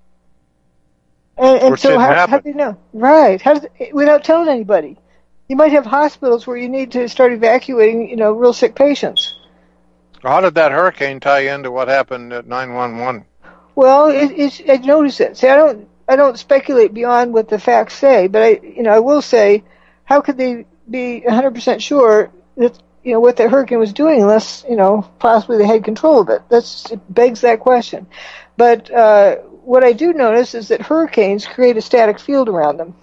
And, and so how, how do you know? Right, how does, without telling anybody. You might have hospitals where you need to start evacuating, you know, real sick patients. How did that hurricane tie into what happened at nine one one? Well, it, it's, I noticed it. See, I don't, I don't speculate beyond what the facts say, but I, you know, I will say, how could they be one hundred percent sure that, you know, what the hurricane was doing unless, you know, possibly they had control of it? That's, it begs that question. But, uh, what I do notice is that hurricanes create a static field around them.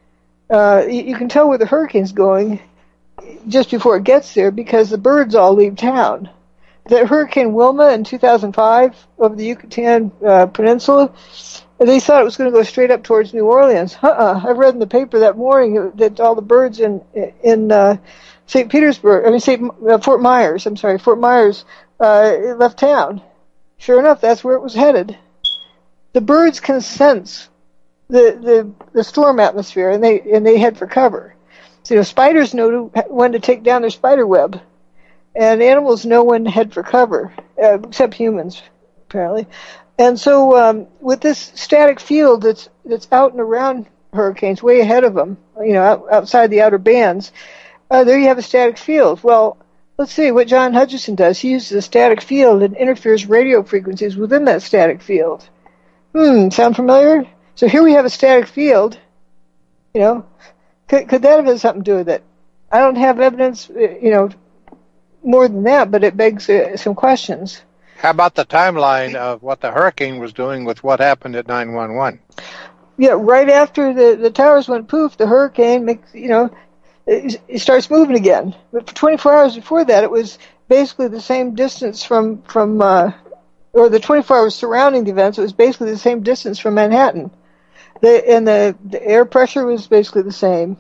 Uh, you, you can tell where the hurricane's going just before it gets there because the birds all leave town. The Hurricane Wilma in two thousand five over the Yucatan uh, Peninsula, they thought it was going to go straight up towards New Orleans. Uh-uh. I read in the paper that morning that all the birds in in uh, Saint Petersburg, I mean Saint uh, Fort Myers, I'm sorry, Fort Myers, uh, left town. Sure enough, that's where it was headed. The birds can sense the, the, the storm atmosphere, and they, and they head for cover. So, you know, spiders know to, when to take down their spider web, and animals know when to head for cover, uh, except humans, apparently. And so, um, with this static field that's, that's out and around hurricanes, way ahead of them, you know, out, outside the outer bands, uh, there you have a static field. Well, let's see what John Hutchison does. He uses a static field and interferes radio frequencies within that static field. Hmm, sound familiar? So here we have a static field, you know, could, could that have had something to do with it? I don't have evidence, you know, more than that, but it begs uh, some questions. How about the timeline of what the hurricane was doing with what happened at nine one one? Yeah, right after the, the towers went poof, the hurricane makes, you know, it, it starts moving again. But for twenty-four hours before that, it was basically the same distance from, from uh, or the twenty-four hours surrounding the events, it was basically the same distance from Manhattan. The, and the, the air pressure was basically the same.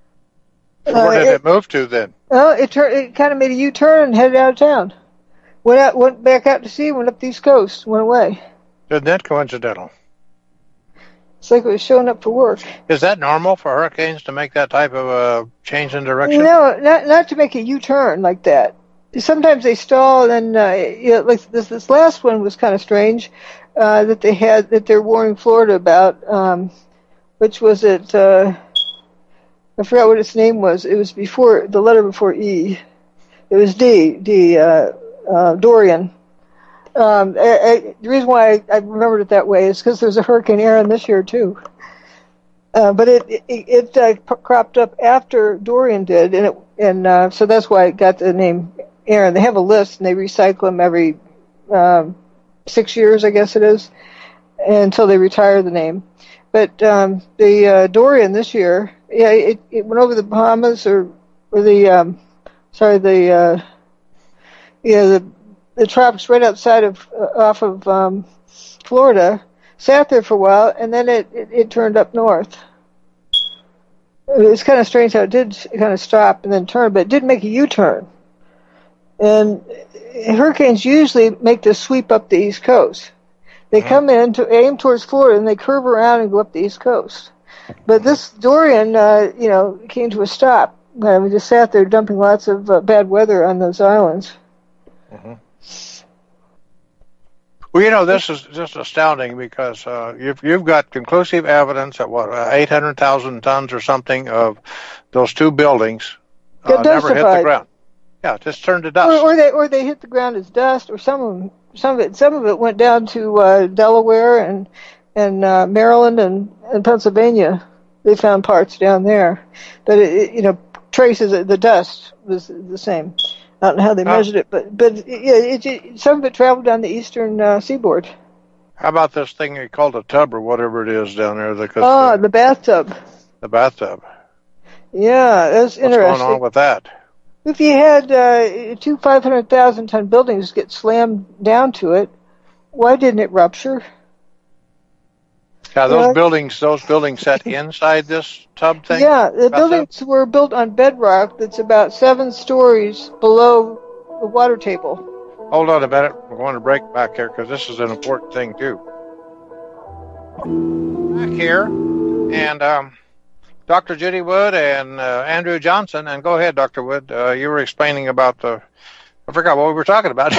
So where did uh, it, it move to then? Well, it, tur- it kind of made a U-turn and headed out of town. Went out, went back out to sea, went up the East Coast, went away. Isn't that coincidental? It's like it was showing up for work. Is that normal for hurricanes to make that type of a change in direction? No, not not to make a U-turn like that. Sometimes they stall, and uh, you know, like this this last one was kind of strange. Uh, that they had, that they're warning Florida about, um, which was it, uh, I forgot what its name was. It was before, the letter before E. It was D, D, uh, uh, Dorian. Um, I, I, the reason why I, I remembered it that way is because there's a Hurricane Aaron this year too. Uh, but it, it, it uh, cropped up after Dorian did, and it, and, uh, so that's why it got the name Aaron. They have a list and they recycle them every, um, six years, I guess it is, until they retire the name. But um, the uh, Dorian this year, yeah, it, it went over the Bahamas or or the um, sorry the uh, yeah the the tropics right outside of uh, off of um, Florida, sat there for a while, and then it, it, it turned up north. It was kind of strange how it did kind of stop and then turn, but it did make a U-turn. And hurricanes usually make this sweep up the East Coast. They mm-hmm. come in to aim towards Florida, and they curve around and go up the East Coast. But this Dorian, uh, you know, came to a stop. Uh, we just sat there dumping lots of uh, bad weather on those islands. Mm-hmm. Well, you know, this is just astounding because uh, you've, you've got conclusive evidence that, what, uh, eight hundred thousand tons or something of those two buildings uh, never hit the ground. Yeah, just turned to dust. Or, or they or they hit the ground as dust, or some of them, some of it some of it went down to uh, Delaware and and uh, Maryland and, and Pennsylvania. They found parts down there, but it, it, you know, traces of the dust was the same. I don't know how they oh. measured it, but but yeah, it, it, some of it traveled down the eastern uh, seaboard. How about this thing they called a tub or whatever it is down there? The, oh, the bathtub. The bathtub. Yeah, that's What's interesting. What's going on with that? If you had uh, two five hundred thousand ton buildings get slammed down to it, why didn't it rupture? Now, those know? buildings, those buildings set inside this tub thing? Yeah, the Bathtub? buildings were built on bedrock that's about seven stories below the water table. Hold on a minute. We're going to break back here because this is an important thing, too. Back here, and um, Doctor Judy Wood and uh, Andrew Johnson. And go ahead, Doctor Wood. Uh, you were explaining about the, I forgot what we were talking about.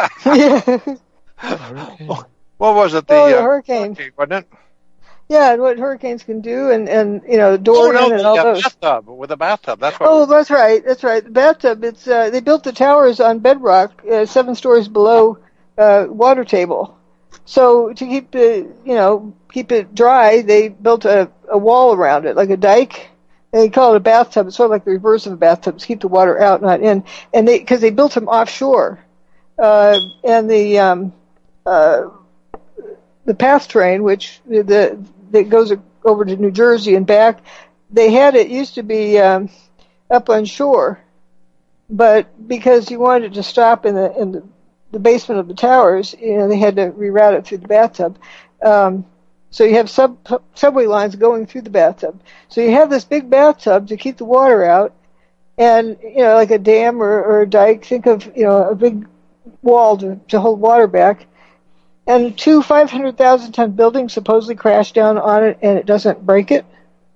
What was it? The, oh, the uh, hurricane. Wasn't it? Yeah, and what hurricanes can do, and, and you know, Oh, Dorian no, and all the those. bathtub, with a bathtub. That's what. Oh, that's right. That's right. The bathtub. It's uh, they built the towers on bedrock, uh, seven stories below uh, water table. So to keep the you know keep it dry, they built a, a wall around it, like a dike. They call it a bathtub. It's sort of like the reverse of a bathtub to keep the water out, not in. And they because they built them offshore, uh, and the um, uh, the PATH train, which the that goes over to New Jersey and back, they had it used to be um, up on shore, but because you wanted it to stop in the in the, the basement of the towers, you know, they had to reroute it through the bathtub. Um, so you have sub subway lines going through the bathtub. So you have this big bathtub to keep the water out, and you know, like a dam or, or a dike. Think of you know a big wall to, to hold water back. And two five hundred thousand ton buildings supposedly crashed down on it, and it doesn't break it.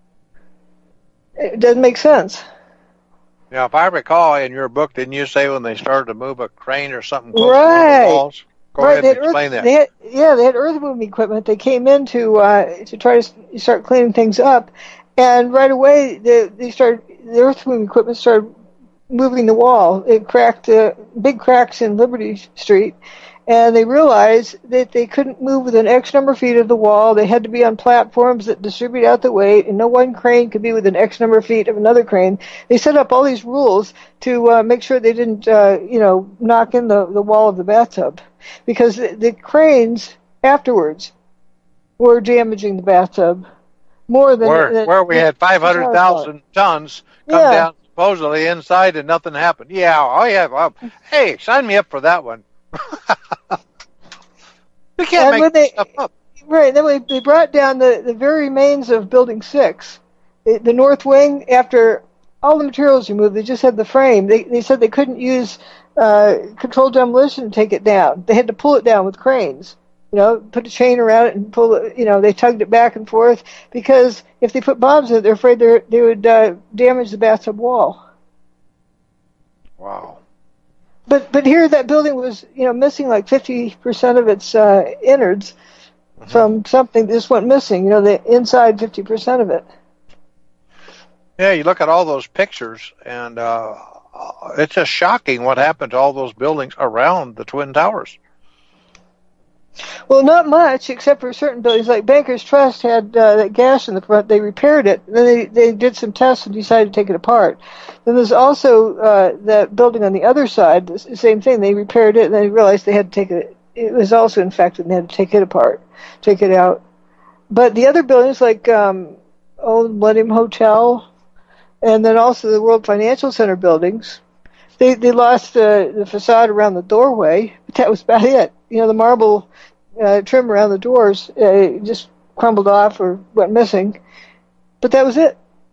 It doesn't make sense. Now, if I recall, in your book, didn't you say when they started to move a crane or something close right. to the walls? Go right. ahead and explain earth, that. They had, yeah, they had earth moving equipment. They came in to uh, to try to start cleaning things up, and right away they they started the earth moving equipment started moving the wall. It cracked uh, big cracks in Liberty Street. And they realized that they couldn't move within X number of feet of the wall. They had to be on platforms that distribute out the weight, and no one crane could be within X number of feet of another crane. They set up all these rules to uh, make sure they didn't, uh, you know, knock in the, the wall of the bathtub. Because the, the cranes afterwards were damaging the bathtub more than... Where, than, where we than, had five hundred thousand tons come yeah. down supposedly inside and nothing happened. Yeah, oh yeah. Well, hey, sign me up for that one. We can't and make they, stuff up. Right, then we, they brought down the, the very remains of Building six. The, the north wing, after all the materials removed, they just had the frame. They, they said they couldn't use uh, controlled demolition to take it down. They had to pull it down with cranes. You know, put a chain around it and pull it, you know, they tugged it back and forth because if they put bombs in it, they're afraid they're, they would uh, damage the bathtub wall. Wow. But but here that building was, you know, missing like fifty percent of its uh, innards mm-hmm. from something that just went missing, you know, the inside fifty percent of it. Yeah, you look at all those pictures, and uh, it's just shocking what happened to all those buildings around the Twin Towers. Well, not much, except for certain buildings. Like Bankers Trust had uh, that gash in the front. They repaired it. Then they, they did some tests and decided to take it apart. Then there's also uh, that building on the other side, the same thing. They repaired it, and they realized they had to take it. It was also infected, and they had to take it apart, take it out. But the other buildings, like um, Old Millennium Hotel, and then also the World Financial Center buildings, they they lost uh, the facade around the doorway, but that was about it. You know, the marble uh, trim around the doors uh, just crumbled off or went missing, but that was it.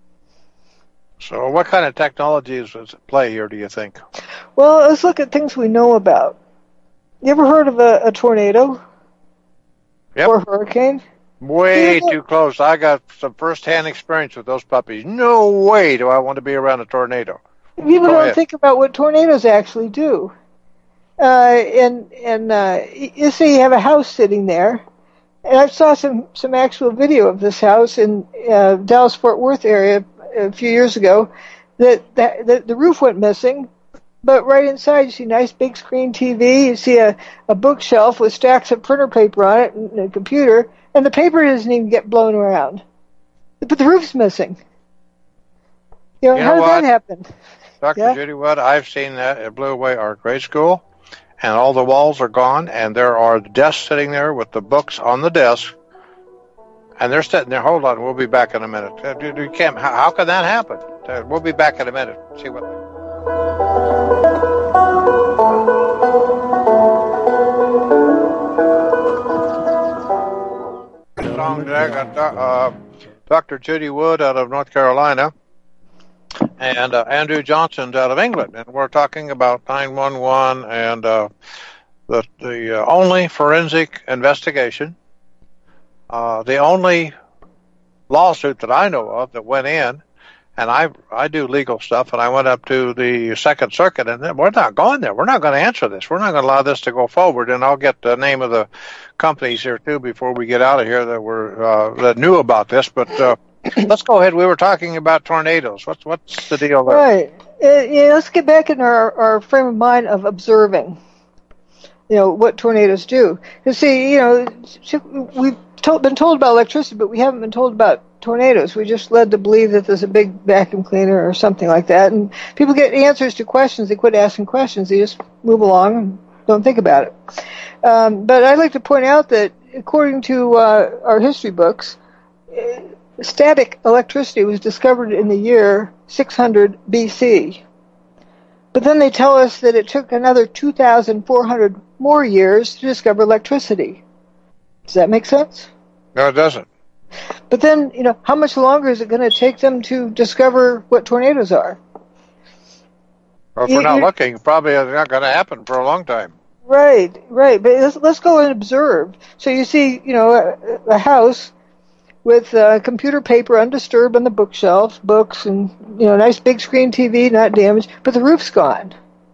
So what kind of technologies was at play here, do you think? Well, let's look at things we know about. You ever heard of a, a tornado? Yep. Or a hurricane? Way You know, too close. I got some first-hand experience with those puppies. No way do I want to be around a tornado. People Go don't ahead. think about what tornadoes actually do. Uh, and and uh, you see, you have a house sitting there, and I saw some, some actual video of this house in uh, Dallas-Fort Worth area a few years ago. That, that, that the roof went missing, but right inside you see a nice big screen T V. You see a, a bookshelf with stacks of printer paper on it and a computer, and the paper doesn't even get blown around. But the roof's missing. You know, You how know did what? that happen? Doctor Yeah. Judy Wood, I've seen that. It blew away our grade school, and all the walls are gone, and there are desks sitting there with the books on the desk, and they're sitting there. Hold on, we'll be back in a minute. Uh, you- you can't- How how can that happen? Uh, We'll be back in a minute. See what. along today. I got uh, Doctor Judy Wood out of North Carolina and uh, Andrew Johnson out of England, and we're talking about nine one one and uh, the the uh, only forensic investigation, uh, the only lawsuit that I know of that went in. And I I do legal stuff, and I went up to the Second Circuit, and we're not going there. We're not going to answer this. We're not going to allow this to go forward. And I'll get the name of the companies here too before we get out of here that were uh, that knew about this. But uh, let's go ahead. We were talking about tornadoes. What's what's the deal there? Right. Uh, yeah, let's get back in our, our frame of mind of observing. You know what tornadoes do. You see, you know, we've told, been told about electricity, but we haven't been told about tornadoes. We just led to believe that there's a big vacuum cleaner or something like that, and people get answers to questions. They quit asking questions. They just move along and don't think about it. Um, but I'd like to point out that according to uh, our history books, uh, static electricity was discovered in the year six hundred B C. But then they tell us that it took another two thousand four hundred more years to discover electricity. Does that make sense? No, it doesn't. But then, you know, how much longer is it going to take them to discover what tornadoes are? Well, if we're not looking, probably it's not going to happen for a long time. Right, right. But let's, let's go and observe. So you see, you know, a, a house with uh, computer paper undisturbed on the bookshelf, books, and, you know, nice big screen T V, not damaged, but the roof's gone.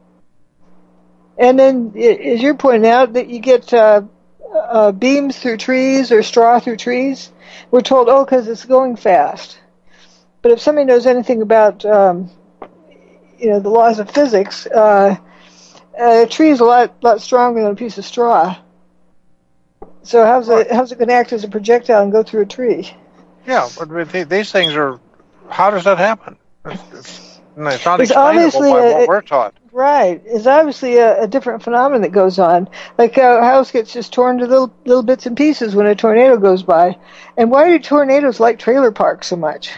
And then, as you're pointing out, that you get uh, uh, beams through trees or straw through trees. We're told, oh, because it's going fast. But if somebody knows anything about, um, you know, the laws of physics, uh, a tree is a lot, lot stronger than a piece of straw. So how's it, how's it going to act as a projectile and go through a tree? Yeah, but these things are, how does that happen? It's, it's, it's not it's explainable by a, what we're taught. Right. It's obviously a, a different phenomenon that goes on. Like a house gets just torn to little little bits and pieces when a tornado goes by. And why do tornadoes like trailer parks so much?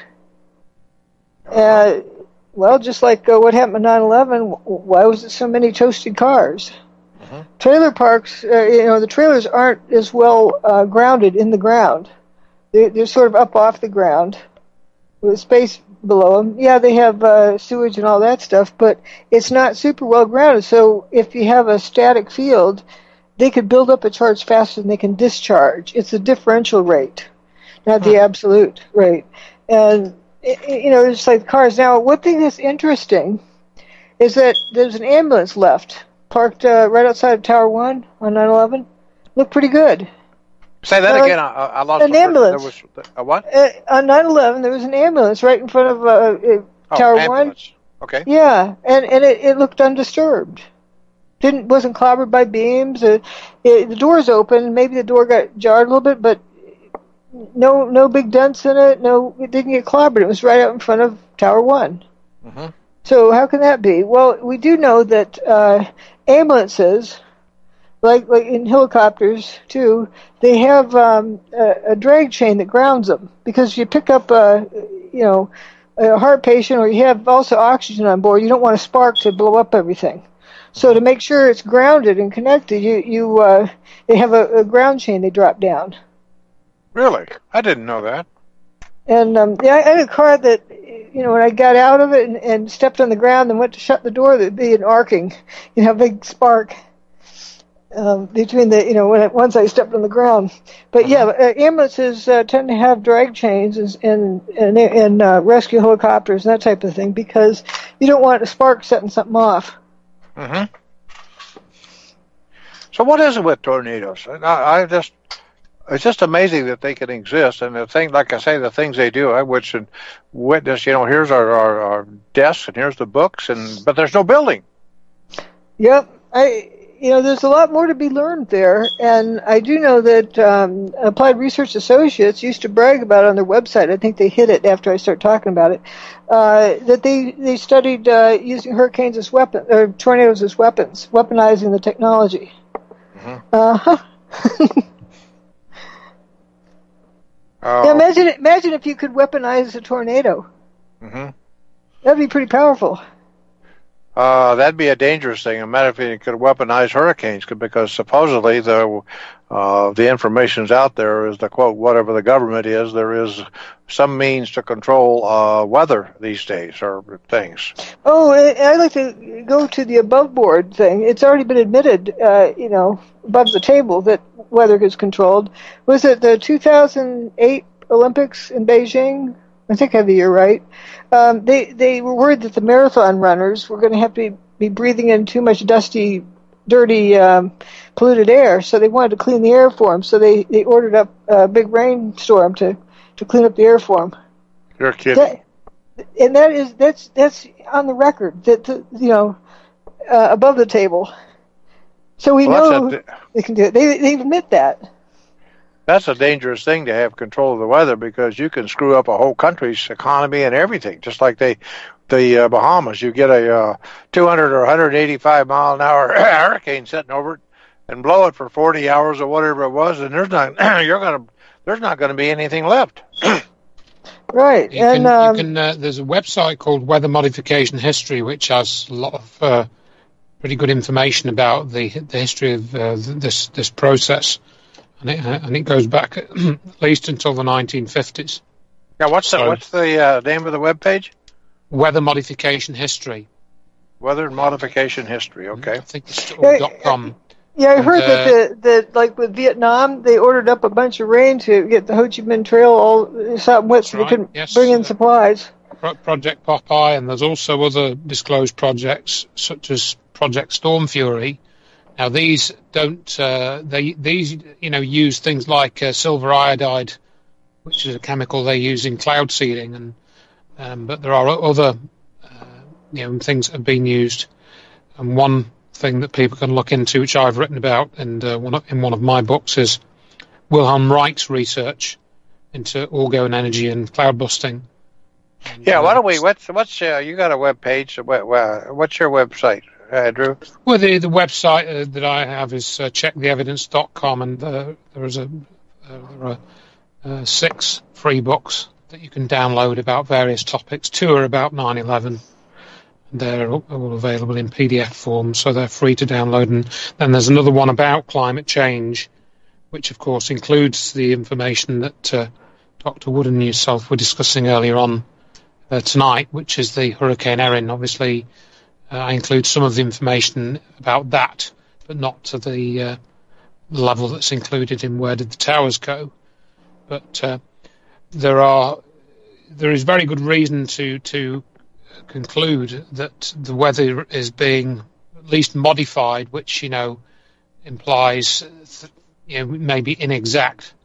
Uh, well, just like uh, what happened in nine eleven, why was it so many toasted cars? Mm-hmm. Trailer parks, uh, you know, the trailers aren't as well uh, grounded in the ground. They're, they're sort of up off the ground with space below them. Yeah, they have uh, sewage and all that stuff, but it's not super well grounded. So if you have a static field, they could build up a charge faster than they can discharge. It's a differential rate, not the absolute rate. And, you know, it's like cars. Now, one thing that's interesting is that there's an ambulance left, parked uh, right outside of Tower One on nine eleven. Looked pretty good. Say that uh, again. I, I lost an the ambulance. There was a what? Uh, on nine eleven, there was an ambulance right in front of uh, uh, oh, Tower ambulance. One. Okay. Yeah, and and it, it looked undisturbed. Didn't wasn't clobbered by beams. Uh, it, the door's open. Maybe the door got jarred a little bit, but no no big dents in it. No, it didn't get clobbered. It was right out in front of Tower One. Mm-hmm. So how can that be? Well, we do know that uh, ambulances, like like in helicopters too, they have um, a, a drag chain that grounds them, because you pick up a you know a heart patient, or you have also oxygen on board. You don't want a spark to blow up everything. So to make sure it's grounded and connected, you you uh, they have a, a ground chain they drop down. Really? I didn't know that. And um, yeah, I had a car that, you know, when I got out of it and, and stepped on the ground and went to shut the door, there'd be an arcing, you know, a big spark um, between the, you know, when it, once I stepped on the ground. But yeah, uh, ambulances uh, tend to have drag chains and and, and uh, rescue helicopters and that type of thing, because you don't want a spark setting something off. Mm-hmm. So what is it with tornadoes? I, I just, it's just amazing that they can exist, and the thing, like I say, the things they do. I would witness. You know, here's our, our, our desks, and here's the books, and but there's no building. Yep, I. You know, there's a lot more to be learned there, and I do know that um, Applied Research Associates used to brag about on their website. I think they hid it after I started talking about it. Uh, that they they studied uh, using hurricanes as weapons, or tornadoes as weapons, weaponizing the technology. Mm-hmm. Uh-huh. Oh. Yeah, imagine imagine if you could weaponize a tornado. Mm-hmm. That'd be pretty powerful. Uh, that'd be a dangerous thing. Imagine if you could weaponize hurricanes, because supposedly the uh, the information's out there is the quote, whatever the government is, there is some means to control uh, weather these days or things. Oh, I'd like to go to the above board thing. It's already been admitted, uh, you know, above the table that weather is controlled. Was it the two thousand eight Olympics in Beijing? I think I have the year right. Um, they they were worried that the marathon runners were going to have to be, be breathing in too much dusty, dirty, um, polluted air, so they wanted to clean the air for them. So they, they ordered up a big rainstorm to, to clean up the air for them. You're kidding. That, and that is that's that's on the record. That the, you know, uh, above the table. So we well, know a, they can do it. They they admit that. That's a dangerous thing to have control of the weather, because you can screw up a whole country's economy and everything. Just like they, the uh, Bahamas, you get a uh, two hundred or one hundred eighty-five mile an hour hurricane sitting over it and blow it for forty hours or whatever it was, and there's not you're gonna there's not going to be anything left. Right, you and can, um, you can, uh, there's a website called Weather Modification History, which has a lot of uh, pretty good information about the the history of uh, this this process. And it, and it goes back at least until the nineteen fifties. Yeah, what's the, so, what's the uh, name of the web page? Weather Modification History. Weather Modification History. Okay. I think it's or dot com. Yeah, I heard and, that uh, the, that like with Vietnam, they ordered up a bunch of rain to get the Ho Chi Minh Trail all something wet, so they right, couldn't yes. bring in supplies. Pro- Project Popeye, and there's also other disclosed projects such as Project Storm Fury. Now these don't uh, they these you know use things like uh, silver iodide, which is a chemical they use in cloud seeding, and um, but there are other uh, you know things that have been used. And one thing that people can look into, which I've written about and uh, one of, in one of my books, is Wilhelm Reich's research into orgone energy and cloud busting. And, yeah, uh, why don't we? What's what's uh, you got a web page? What, what's your website? Uh, Drew? Well, the, the website uh, that I have is uh, check the evidence dot com, and uh, there is a uh, there are uh, six free books that you can download about various topics. Two are about nine eleven. They're all, all available in P D F form, so they're free to download. And then there's another one about climate change, which of course includes the information that uh, Doctor Wood and yourself were discussing earlier on uh, tonight, which is the Hurricane Erin. Obviously, Uh, I include some of the information about that, but not to the uh, level that's included in Where Did the Towers Go. But uh, there are there is very good reason to to conclude that the weather is being at least modified, which you know implies th- you know maybe inexact,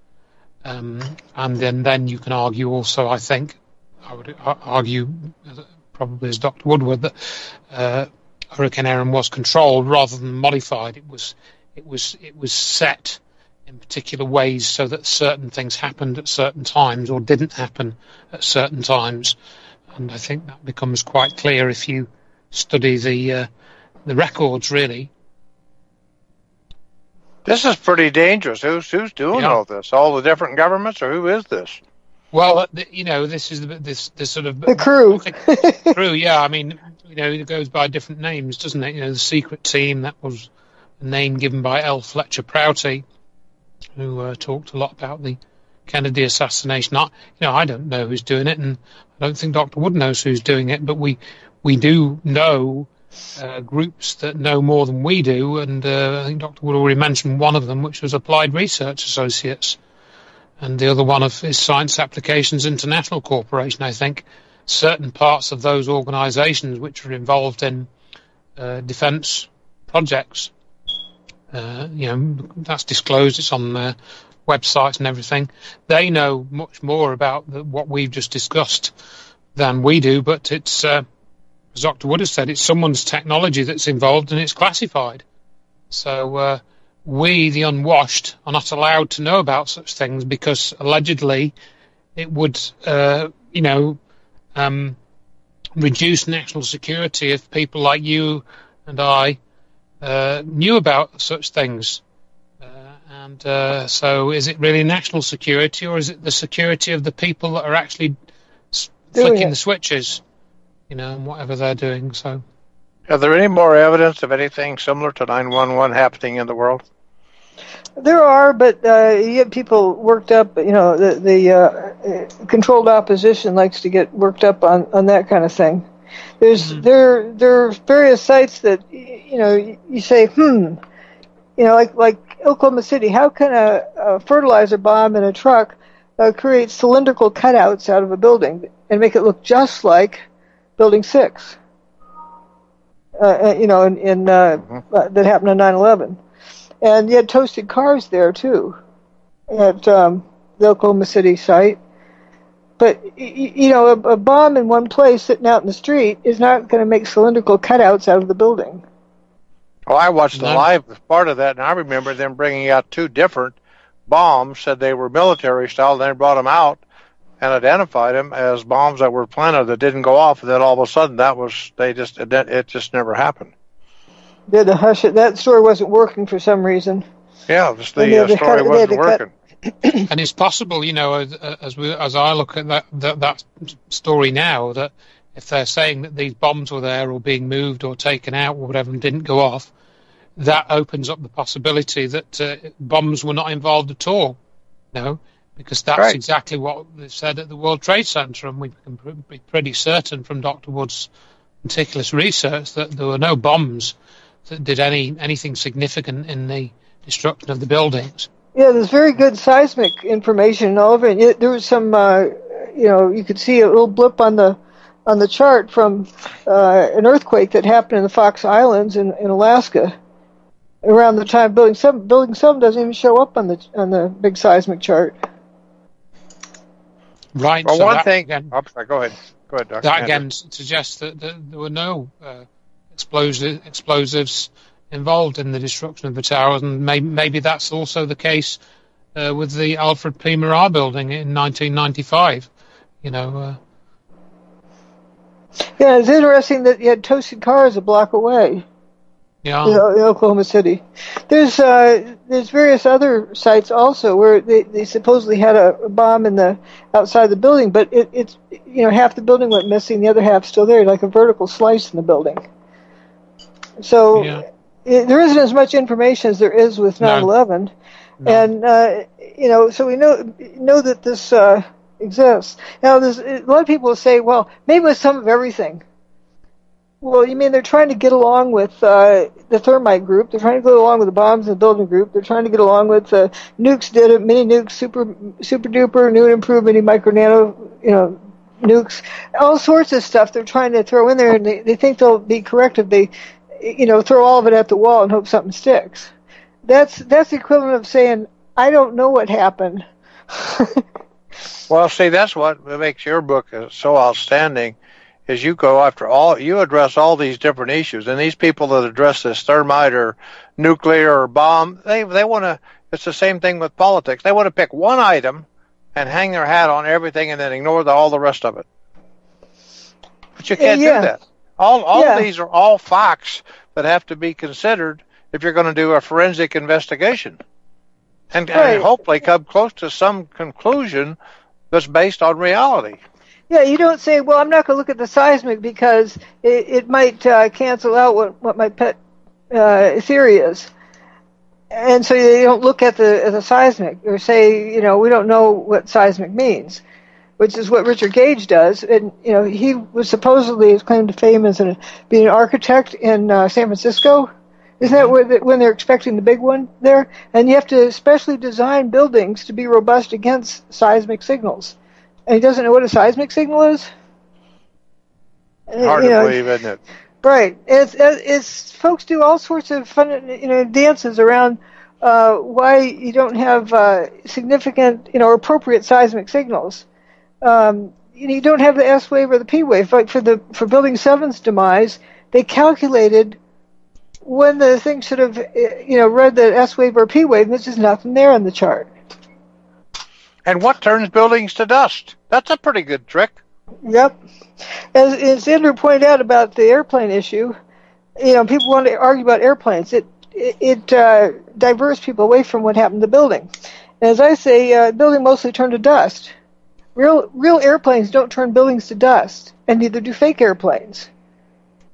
um, and then then you can argue also. I think I would argue. Probably as Doctor Woodward, that uh, Hurricane Erin was controlled rather than modified. It was, it was, it was set in particular ways so that certain things happened at certain times or didn't happen at certain times. And I think that becomes quite clear if you study the uh, the records. Really, this is pretty dangerous. Who's who's doing yeah. all this? All the different governments, or who is this? Well, you know, this is the, this this sort of the crew. The crew, yeah. I mean, you know, it goes by different names, doesn't it? You know, the secret team, that was a name given by L. Fletcher Prouty, who uh, talked a lot about the Kennedy assassination. I, you know, I don't know who's doing it, and I don't think Doctor Wood knows who's doing it, but we we do know uh, groups that know more than we do, and uh, I think Doctor Wood already mentioned one of them, which was Applied Research Associates. And the other one of is Science Applications International Corporation. I think certain parts of those organisations which are involved in uh, defence projects, uh, you know, that's disclosed. It's on their websites and everything. They know much more about the, what we've just discussed than we do. But it's, uh, as Doctor Wood has said, it's someone's technology that's involved and it's classified. So. Uh, We, the unwashed, are not allowed to know about such things because allegedly it would, uh, you know, um, reduce national security if people like you and I uh, knew about such things. Uh, and uh, so is it really national security, or is it the security of the people that are actually flicking the switches, you know, and whatever they're doing? So. Are there any more evidence of anything similar to nine one one happening in the world? There are, but uh, you get people worked up. You know, the, the uh, controlled opposition likes to get worked up on, on that kind of thing. There's mm-hmm. there there are various sites that you know you, you say, hmm, you know, like like Oklahoma City. How can a, a fertilizer bomb in a truck uh, create cylindrical cutouts out of a building and make it look just like Building Six? Uh, you know, in, in uh, mm-hmm. uh, that happened on nine eleven. And you had toasted cars there, too, at um, the Oklahoma City site. But, you know, a, a bomb in one place sitting out in the street is not going to make cylindrical cutouts out of the building. Well, I watched the live part of that, and I remember them bringing out two different bombs, said they were military style, and then brought them out and identified them as bombs that were planted that didn't go off, and then all of a sudden that was, they just, it, it just never happened. They had to hush it. That story wasn't working for some reason. Yeah, just the uh, story wasn't working. And it's possible, you know, as, as we as I look at that, that that story now, that if they're saying that these bombs were there or being moved or taken out or whatever and didn't go off, that opens up the possibility that uh, bombs were not involved at all. You know, because that's right. exactly what they said at the World Trade Center, and we can be pretty certain from Doctor Wood's meticulous research that there were no bombs that did any anything significant in the destruction of the buildings. Yeah, there's very good seismic information all over it. There was some, uh, you know, you could see a little blip on the on the chart from uh, an earthquake that happened in the Fox Islands in, in Alaska around the time Building Seven. Building Seven doesn't even show up on the on the big seismic chart. Right. Well, so one that, thing. Again, oh, sorry, go ahead. Go ahead, Doctor That Andrew. again suggests that, that there were no uh, explosive, explosives involved in the destruction of the towers, and maybe, maybe that's also the case uh, with the Alfred P. Murrah building in nineteen ninety-five. You know. Uh, yeah, it's interesting that you had toasted cars a block away. Yeah. In, in Oklahoma City. There's uh, there's various other sites also where they, they supposedly had a, a bomb in the outside the building, but it, it's you know half the building went missing, the other half still there, like a vertical slice in the building. So yeah. it, there isn't as much information as there is with nine eleven, no. no. and uh, you know so we know know that this uh, exists. Now there's a lot of people will say, well, maybe it was some of everything. Well, you mean they're trying to get along with uh, the thermite group? They're trying to get along with the bombs and the building group. They're trying to get along with uh, nukes. Did it? Mini nukes, super, super duper, new and improved mini micro nano, you know, nukes. All sorts of stuff they're trying to throw in there, and they, they think they'll be correct if they, you know, throw all of it at the wall and hope something sticks. That's that's the equivalent of saying, I don't know what happened. Well, see, that's what makes your book so outstanding. Is you go after all, you address all these different issues, and these people that address this thermite or nuclear or bomb, they they want to. It's the same thing with politics. They want to pick one item and hang their hat on everything, and then ignore the, all the rest of it. But you can't yeah. do that. All all yeah. of these are all facts that have to be considered if you're going to do a forensic investigation, and, right. and hopefully come close to some conclusion that's based on reality. Yeah, you don't say, well, I'm not going to look at the seismic because it, it might uh, cancel out what, what my pet uh, theory is. And so you don't look at the, at the seismic or say, you know, we don't know what seismic means, which is what Richard Gage does. And, you know, he was supposedly his claim to fame as an, being an architect in uh, San Francisco. Isn't that where the, when they're expecting the big one there? And you have to specially design buildings to be robust against seismic signals. And he doesn't know what a seismic signal is? Hard you to know, believe, isn't it? Right. It's, it's, folks do all sorts of fun, you know, dances around uh, why you don't have uh, significant, you know, appropriate seismic signals. Um, you don't have the S wave or the P wave. Like for the for Building Seven's demise, they calculated when the thing should have, you know, read the S wave or P wave, and there's just nothing there on the chart. And what turns buildings to dust? That's a pretty good trick. Yep. As, as Andrew pointed out about the airplane issue, you know, people want to argue about airplanes. It it, it uh, diverts people away from what happened to the building. And as I say, uh, building mostly turned to dust. Real real airplanes don't turn buildings to dust, and neither do fake airplanes.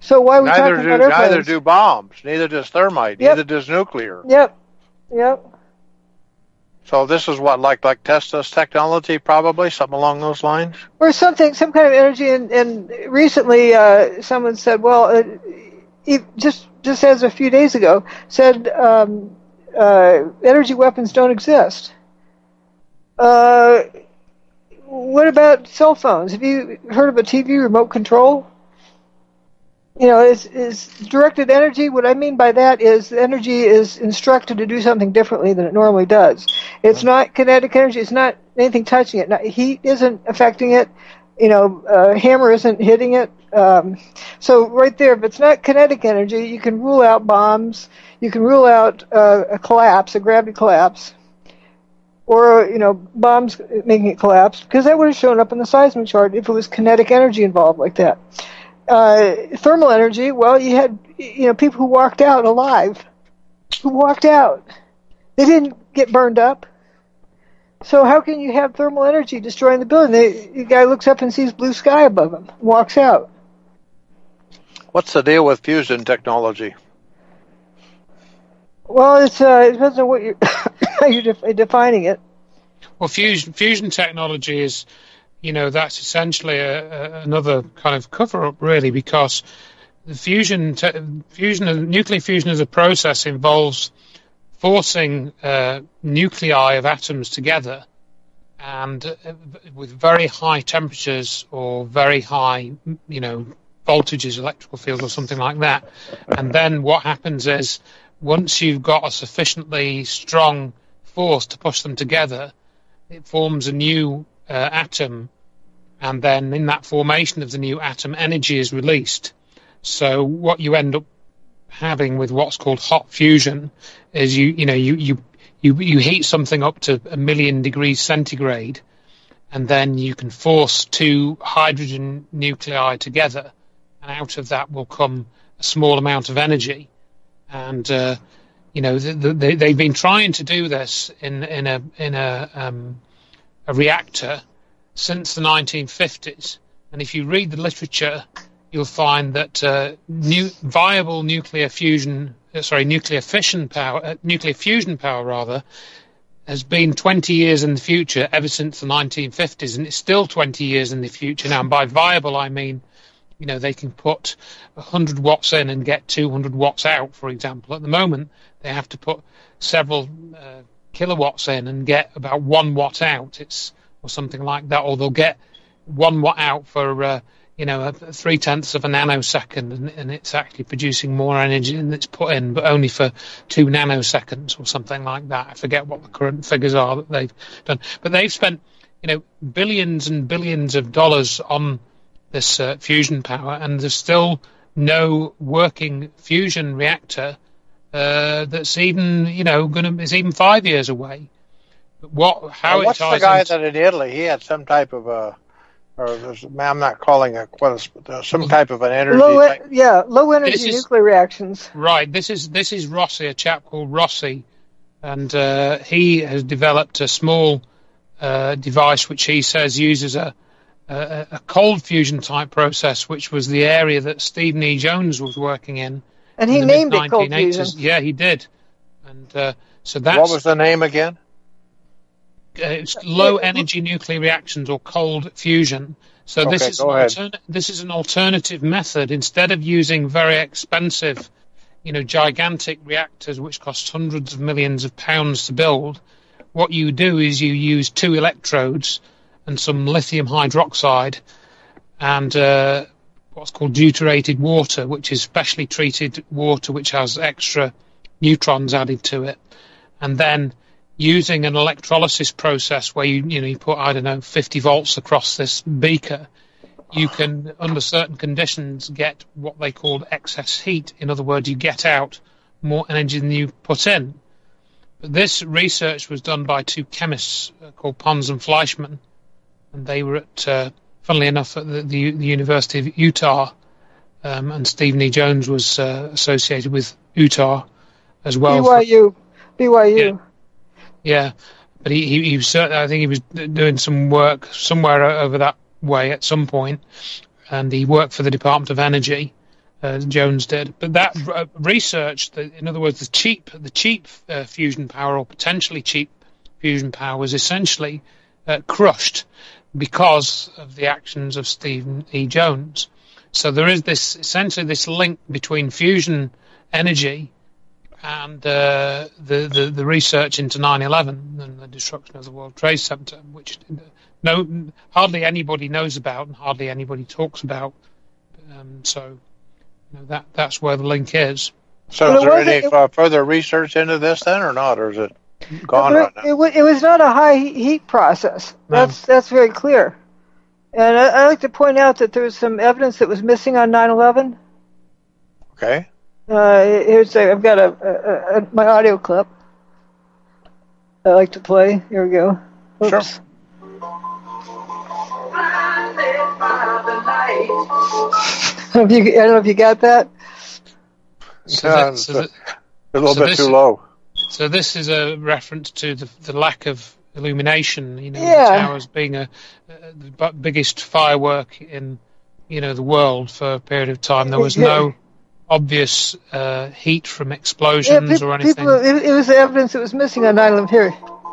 So why are we neither talking do, about airplanes? Neither do bombs. Neither does thermite. Yep. Neither does nuclear. Yep. Yep. So this is what, like like Tesla's technology, probably something along those lines. Or something, some kind of energy. And, and recently, uh, someone said, well, uh, it just just as a few days ago, said um, uh, energy weapons don't exist. Uh, what about cell phones? Have you heard of a T V remote control? You know, is is directed energy. What I mean by that is the energy is instructed to do something differently than it normally does. It's not kinetic energy. It's not anything touching it. Not, heat isn't affecting it. You know, uh, hammer isn't hitting it. Um, so right there, if it's not kinetic energy, you can rule out bombs. You can rule out uh, a collapse, a gravity collapse, or you know, bombs making it collapse, because that would have shown up in the seismic chart if it was kinetic energy involved like that. Uh, thermal energy, well, you had, you know, people who walked out alive, who walked out. They didn't get burned up. So how can you have thermal energy destroying the building? The, the guy looks up and sees blue sky above him, and walks out. What's the deal with fusion technology? Well, it's, uh, it depends on what you're, how you're def- defining it. Well, fusion, fusion technology is... You know, that's essentially a, a, another kind of cover-up, really, because the fusion, te- fusion, nuclear fusion as a process involves forcing uh, nuclei of atoms together, and uh, with very high temperatures or very high, you know, voltages, electrical fields, or something like that. And then what happens is, once you've got a sufficiently strong force to push them together, it forms a new uh, atom. And then in that formation of the new atom, energy is released. So what you end up having with what's called hot fusion is you you know you you you, you heat something up to a million degrees centigrade, and then you can force two hydrogen nuclei together, and out of that will come a small amount of energy. And uh, you know the, the, they they've been trying to do this in in a in a um, a reactor since the nineteen fifties, and if you read the literature, you'll find that uh, new, viable nuclear fusion, uh, sorry, nuclear fission power, uh, nuclear fusion power rather, has been twenty years in the future ever since the nineteen fifties, and it's still twenty years in the future now. And by viable, I mean, you know, they can put one hundred watts in and get two hundred watts out, for example. At the moment, they have to put several uh, kilowatts in and get about one watt out. It's or something like that, or they'll get one watt out for, uh, you know, a, three tenths of a nanosecond, and, and it's actually producing more energy than it's put in, but only for two nanoseconds or something like that. I forget what the current figures are that they've done, but they've spent, you know, billions and billions of dollars on this uh, fusion power, and there's still no working fusion reactor uh, that's even, you know, going to is even five years away. What? How well, what's it ties the guy into, that in Italy? He had some type of a, or I'm not calling it what is, some type of an energy. Low, type. Yeah, low energy This is- nuclear reactions. Right. This is this is Rossi, a chap called Rossi, and uh, he has developed a small uh, device which he says uses a, a a cold fusion type process, which was the area that Stephen E. Jones was working in. And he in the named it cold mid-nineteen eighties. fusion. Yeah, he did. And uh, so that's What was the name again? uh, it's low energy nuclear reactions or cold fusion. So this Okay, is an go ahead. alterna- this is an alternative method. Instead of using very expensive, you know, gigantic reactors which cost hundreds of millions of pounds to build, what you do is you use two electrodes and some lithium hydroxide and uh, what's called deuterated water, which is specially treated water which has extra neutrons added to it, and then using an electrolysis process where you you know you put I don't know fifty volts across this beaker, you can under certain conditions get what they call excess heat. In other words, you get out more energy than you put in. But this research was done by two chemists uh, called Pons and Fleischmann, and they were at uh, funnily enough at the, the, the University of Utah, um, and Stephen E. Jones was uh, associated with Utah as well. B Y U. B Y U. Yeah. Yeah, but he, he, he was certainly, I think he was doing some work somewhere over that way at some point, and he worked for the Department of Energy, uh, Jones did. But that uh, research, the, in other words, the cheap, the cheap uh, fusion power or potentially cheap fusion power was essentially uh, crushed because of the actions of Stephen E. Jones. So there is this essentially this link between fusion energy and uh, the, the the research into nine eleven and the destruction of the World Trade Center, which no hardly anybody knows about and hardly anybody talks about. Um, so you know, that that's where the link is. So well, is there any it, uh, further research into this then, or not, or is it gone it, right now? It, it was not a high heat process. That's no. that's very clear. And I, I like to point out that there was some evidence that was missing on nine eleven. Okay. Uh, here's a, I've got a, a, a my audio clip I like to play. Here we go. Oops. Sure. I don't know if you, I don't know if you got that. So yeah, that, so that, a little so bit too low. So this is a reference to the, the lack of illumination. You know, yeah. the towers being a, a the biggest firework in you know the world for a period of time. There was no obvious uh, heat from explosions yeah, pe- or anything. People, it, it was the evidence that was missing on nine eleven. Here.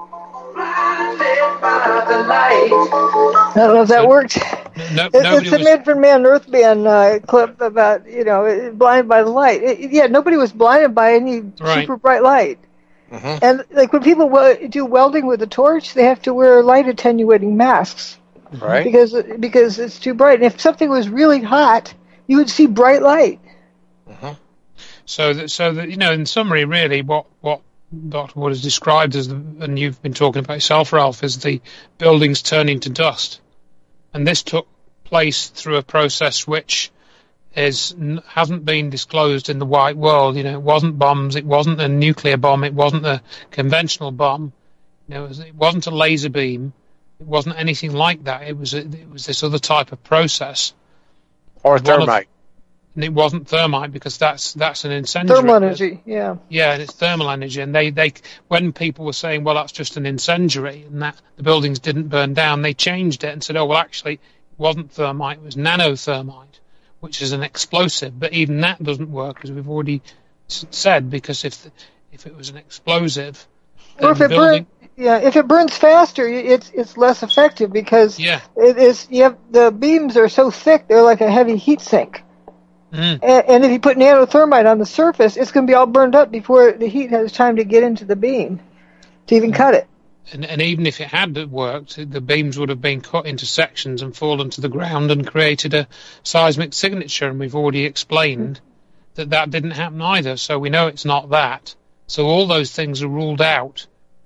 I don't know if that so, worked. No, it, it's a was... Manfred Mann Earth Band uh, clip about, you know, blinded by the light. It, yeah, nobody was blinded by any right. super bright light. Mm-hmm. And like when people we- do welding with a torch, they have to wear light attenuating masks. Right. Because because it's too bright. And if something was really hot, you would see bright light. Mm-hmm. So that, so that, you know, in summary, really, what, what Doctor Wood has described as, the, and you've been talking about yourself, Ralph, is the buildings turning to dust. And this took place through a process which is hasn't been disclosed in the white world. You know, it wasn't bombs, it wasn't a nuclear bomb, it wasn't a conventional bomb. You know, it, was, it wasn't a laser beam, it wasn't anything like that. It was a, it was this other type of process. Or thermite. And it wasn't thermite because that's that's an incendiary. Thermal energy, yeah. Yeah, and it's thermal energy. And they, they when people were saying, well, that's just an incendiary and that the buildings didn't burn down, they changed it and said, oh, well, actually, it wasn't thermite, it was nanothermite, which is an explosive. But even that doesn't work, as we've already s- said, because if if it was an explosive, then or if the it building... burn, yeah, if it burns faster, it's it's less effective because yeah. it is. You have the beams are so thick; they're like a heavy heat sink. Mm. And, and if you put nanothermite on the surface, it's going to be all burned up before the heat has time to get into the beam to even mm. cut it. And, and even if it had worked, the beams would have been cut into sections and fallen to the ground and created a seismic signature. And we've already explained mm. that that didn't happen either. So we know it's not that. So all those things are ruled out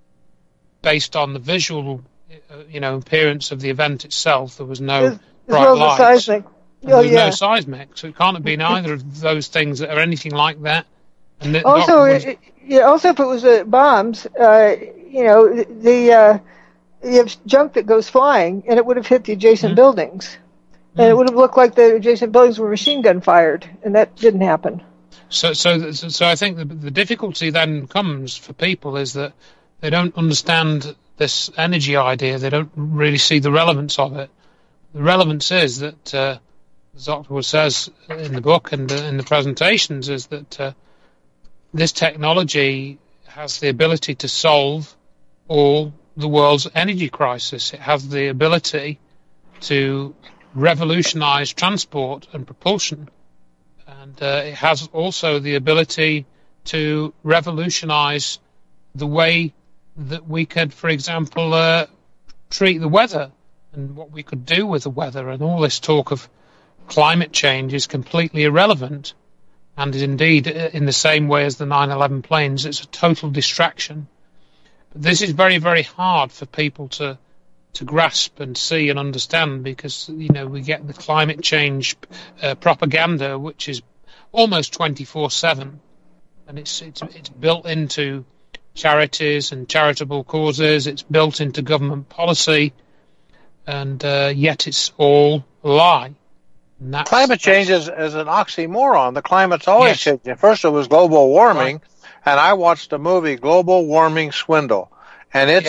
based on the visual, uh, you know, appearance of the event itself. There was no as, bright as well lights. As the seismic. Oh, there's yeah. no seismic, so it can't have been either of those things that are anything like that. And the, also, was, it, yeah, also if it was uh, bombs, uh, you know, the uh, you have junk that goes flying, and it would have hit the adjacent mm. buildings, mm. and it would have looked like the adjacent buildings were machine gun fired, and that didn't happen. So, so, so I think the, the difficulty then comes for people is that they don't understand this energy idea. They don't really see the relevance of it. The relevance is that. Uh, as Doctor Wood says in the book and uh, in the presentations, is that uh, this technology has the ability to solve all the world's energy crisis. It has the ability to revolutionize transport and propulsion. And uh, it has also the ability to revolutionize the way that we could, for example, uh, treat the weather and what we could do with the weather. And all this talk of climate change is completely irrelevant, and is indeed in the same way as the nine eleven planes. It's a total distraction. But this is very, very hard for people to to grasp and see and understand, because you know we get the climate change uh, propaganda, which is almost twenty-four seven, and it's it's it's built into charities and charitable causes. It's built into government policy, and uh, yet it's all a lie. That's, climate change is, is an oxymoron. The climate's always yes. changing. First it was global warming, right. and I watched the movie Global Warming Swindle, and it's yes.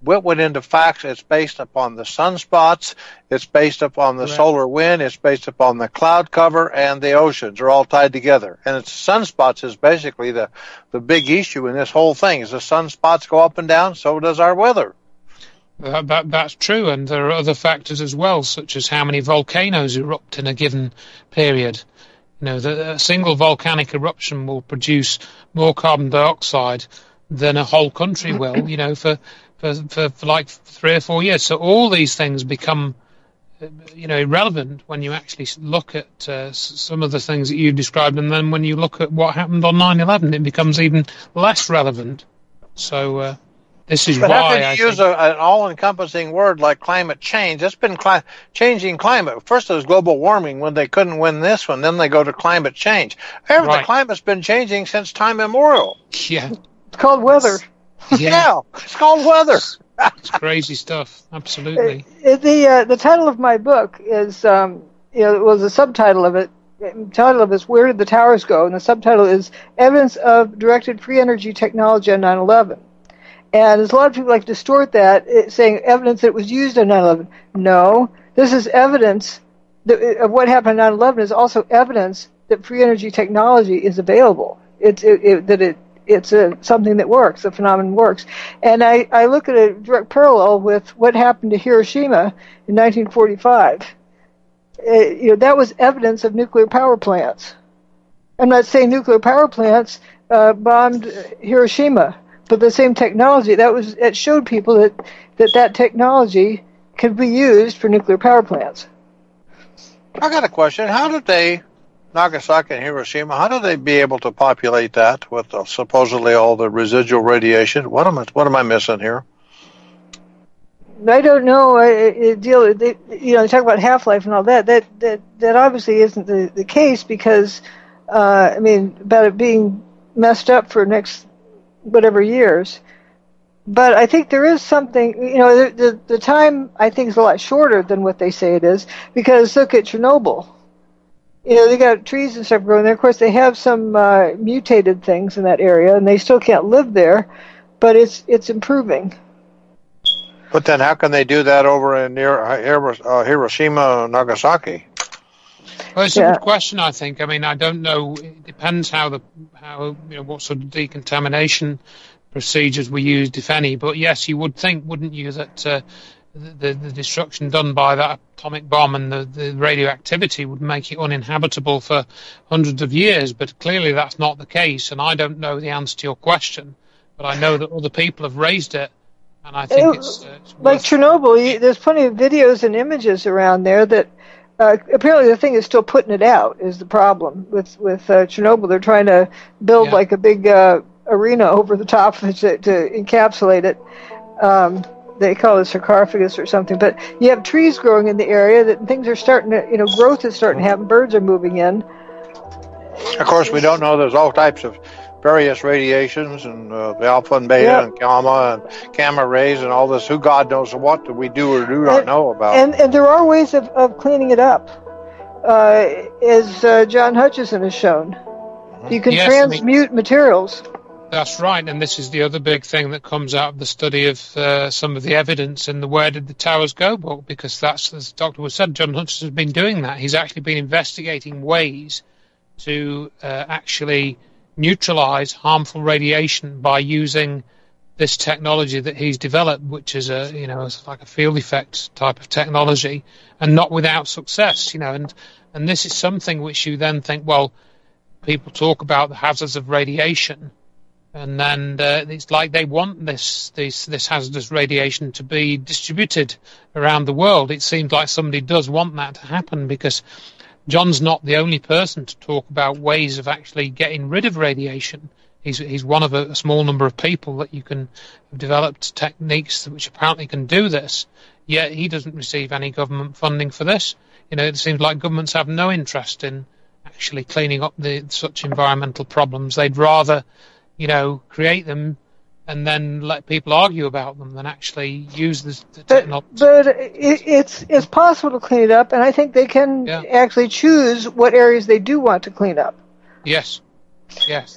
what went into facts. It's based upon the sunspots. It's based upon the Correct. solar wind. It's based upon the cloud cover and the oceans are all tied together. And it's sunspots is basically the, the big issue in this whole thing. As the sunspots go up and down, so does our weather. That, that, that's true, and there are other factors as well, such as how many volcanoes erupt in a given period. You know, the, a single volcanic eruption will produce more carbon dioxide than a whole country will, you know, for, for, for, for like three or four years. So all these things become, you know, irrelevant when you actually look at uh, some of the things that you described, and then when you look at what happened on nine eleven, it becomes even less relevant. So uh, this is but why how can you I use think... a, an all-encompassing word like climate change? It's been cli- changing climate. First it was global warming when they couldn't win this one. Then they go to climate change. However, Right. the climate's been changing since time immemorial. Yeah, It's called weather. yeah, Yeah, it's called weather. it's crazy stuff. Absolutely. Uh, The uh, the title of my book is, um, you know, it was a subtitle of it. The title of it is Where Did the Towers Go? And the subtitle is Evidence of Directed Free Energy Technology on nine eleven. And there's a lot of people like to distort that, it, saying evidence that it was used on nine eleven. No, this is evidence that, of what happened on nine eleven is also evidence that free energy technology is available. It's it, it, that it it's a, something that works, a phenomenon works. And I, I look at a direct parallel with what happened to Hiroshima in nineteen forty-five. Uh, you know, that was evidence of nuclear power plants. I'm not saying nuclear power plants uh, bombed Hiroshima, but the same technology, that was, it showed people that, that that technology could be used for nuclear power plants. I got a question. How did they, Nagasaki and Hiroshima, how did they be able to populate that with uh, supposedly all the residual radiation? What am I, what am I missing here? I don't know. I, I deal, they, you know, they talk about half-life and all that. That that that obviously isn't the, the case because, uh, I mean, about it being messed up for next whatever years. But I think there is something, you know, the, the the time I think is a lot shorter than what they say it is because look at Chernobyl. You know, they got trees and stuff growing there. Of course, they have some uh, mutated things in that area, and they still can't live there. But it's it's improving. But then how can they do that over in near uh, Hiroshima, Nagasaki? Well, it's a Yeah. good question, I think. I mean, I don't know. It depends how the how you know what sort of decontamination procedures were used, if any. But yes, you would think, wouldn't you, that uh, the, the destruction done by that atomic bomb and the, the radioactivity would make it uninhabitable for hundreds of years. But clearly, that's not the case, and I don't know the answer to your question. But I know that other people have raised it. And I think It- it's, uh, it's Like worth- Chernobyl, you, there's plenty of videos and images around there that uh, apparently the thing is still putting it out is the problem with with uh, Chernobyl. They're trying to build Yeah. like a big uh, arena over the top of it to, to encapsulate it. Um, they call it sarcophagus or something. But you have trees growing in the area that things are starting to, you know, growth is starting to happen. Birds are moving in. Of course, we don't know. There's all types of various radiations and uh, the alpha and beta Yeah. and gamma and gamma rays and all this. Who God knows what do we do or do not And- know about. And and there are ways of, of cleaning it up, uh, as uh, John Hutchison has shown. You can Yes, I mean- transmute materials. That's right, and this is the other big thing that comes out of the study of uh, some of the evidence in the Where Did the Towers Go book, because that's, as Doctor was said, John Hutchison has been doing that. He's actually been investigating ways to uh, actually neutralize harmful radiation by using this technology that he's developed, which is a, you know, it's like a field effect type of technology, and not without success, you know, and, and this is something which you then think, well, people talk about the hazards of radiation, and then uh, it's like they want this, this this hazardous radiation to be distributed around the world. It seems like somebody does want that to happen, because John's not the only person to talk about ways of actually getting rid of radiation. He's he's one of a, a small number of people that you can have developed techniques which apparently can do this. Yet he doesn't receive any government funding for this. You know, it seems like governments have no interest in actually cleaning up the such environmental problems. They'd rather, you know, create them and then let people argue about them than actually use the, the But, technology. but it, it's it's possible to clean it up, and I think they can Yeah. actually choose what areas they do want to clean up. Yes, yes.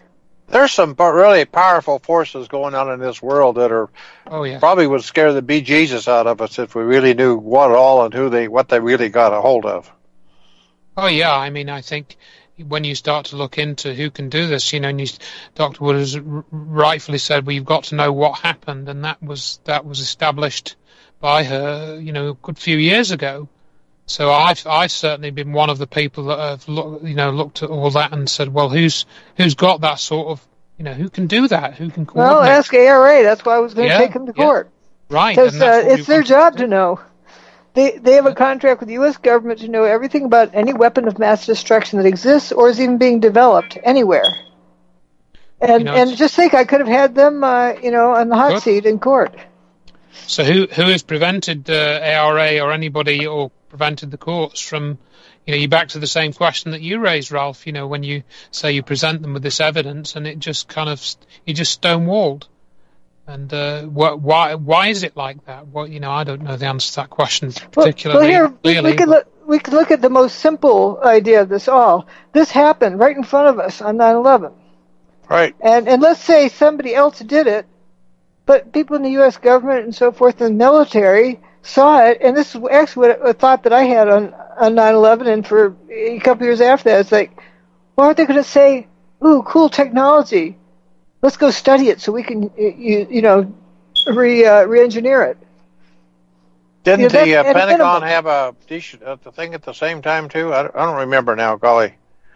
There's some really powerful forces going on in this world that are oh, yeah. probably would scare the bejesus out of us if we really knew what all and who they what they really got a hold of. Oh, yeah. I mean, I think when you start to look into who can do this, you know, and you, Doctor Wood has rightfully said, well, you've got to know what happened, and that was that was established by her, you know, a good few years ago. So I've I've certainly been one of the people that have look, you know looked at all that and said, well, who's who's got that sort of, you know, who can do that? Who can coordinate? Well, ask A R A. That's why I was going to yeah, take them to yeah. court. Right. Because uh, it's their job to know. They they have a contract with the U S government to know everything about any weapon of mass destruction that exists or is even being developed anywhere. And you know, and just think, I could have had them, uh, you know, on the hot good. seat in court. So who who has prevented uh, A R A or anybody or prevented the courts from, you know, you're back to the same question that you raised, Ralph, you know, when you say you present them with this evidence and it just kind of, you just stonewalled. And uh, what, why why is it like that? Well, you know, I don't know the answer to that question particularly. Well, well here, clearly, we, could look, we could look at the most simple idea of this all. This happened right in front of us on nine eleven. Right. And, and let's say somebody else did it, but people in the U S government and so forth and the military saw it, and this is actually what a thought that I had on, on nine eleven and for a couple years after that. It's like, why aren't they going to say, ooh, cool technology, let's go study it so we can, you, you know, re, uh, re-engineer it. Didn't you know, the uh, Pentagon have a uh, the thing at the same time, too? I don't, I don't remember now, golly.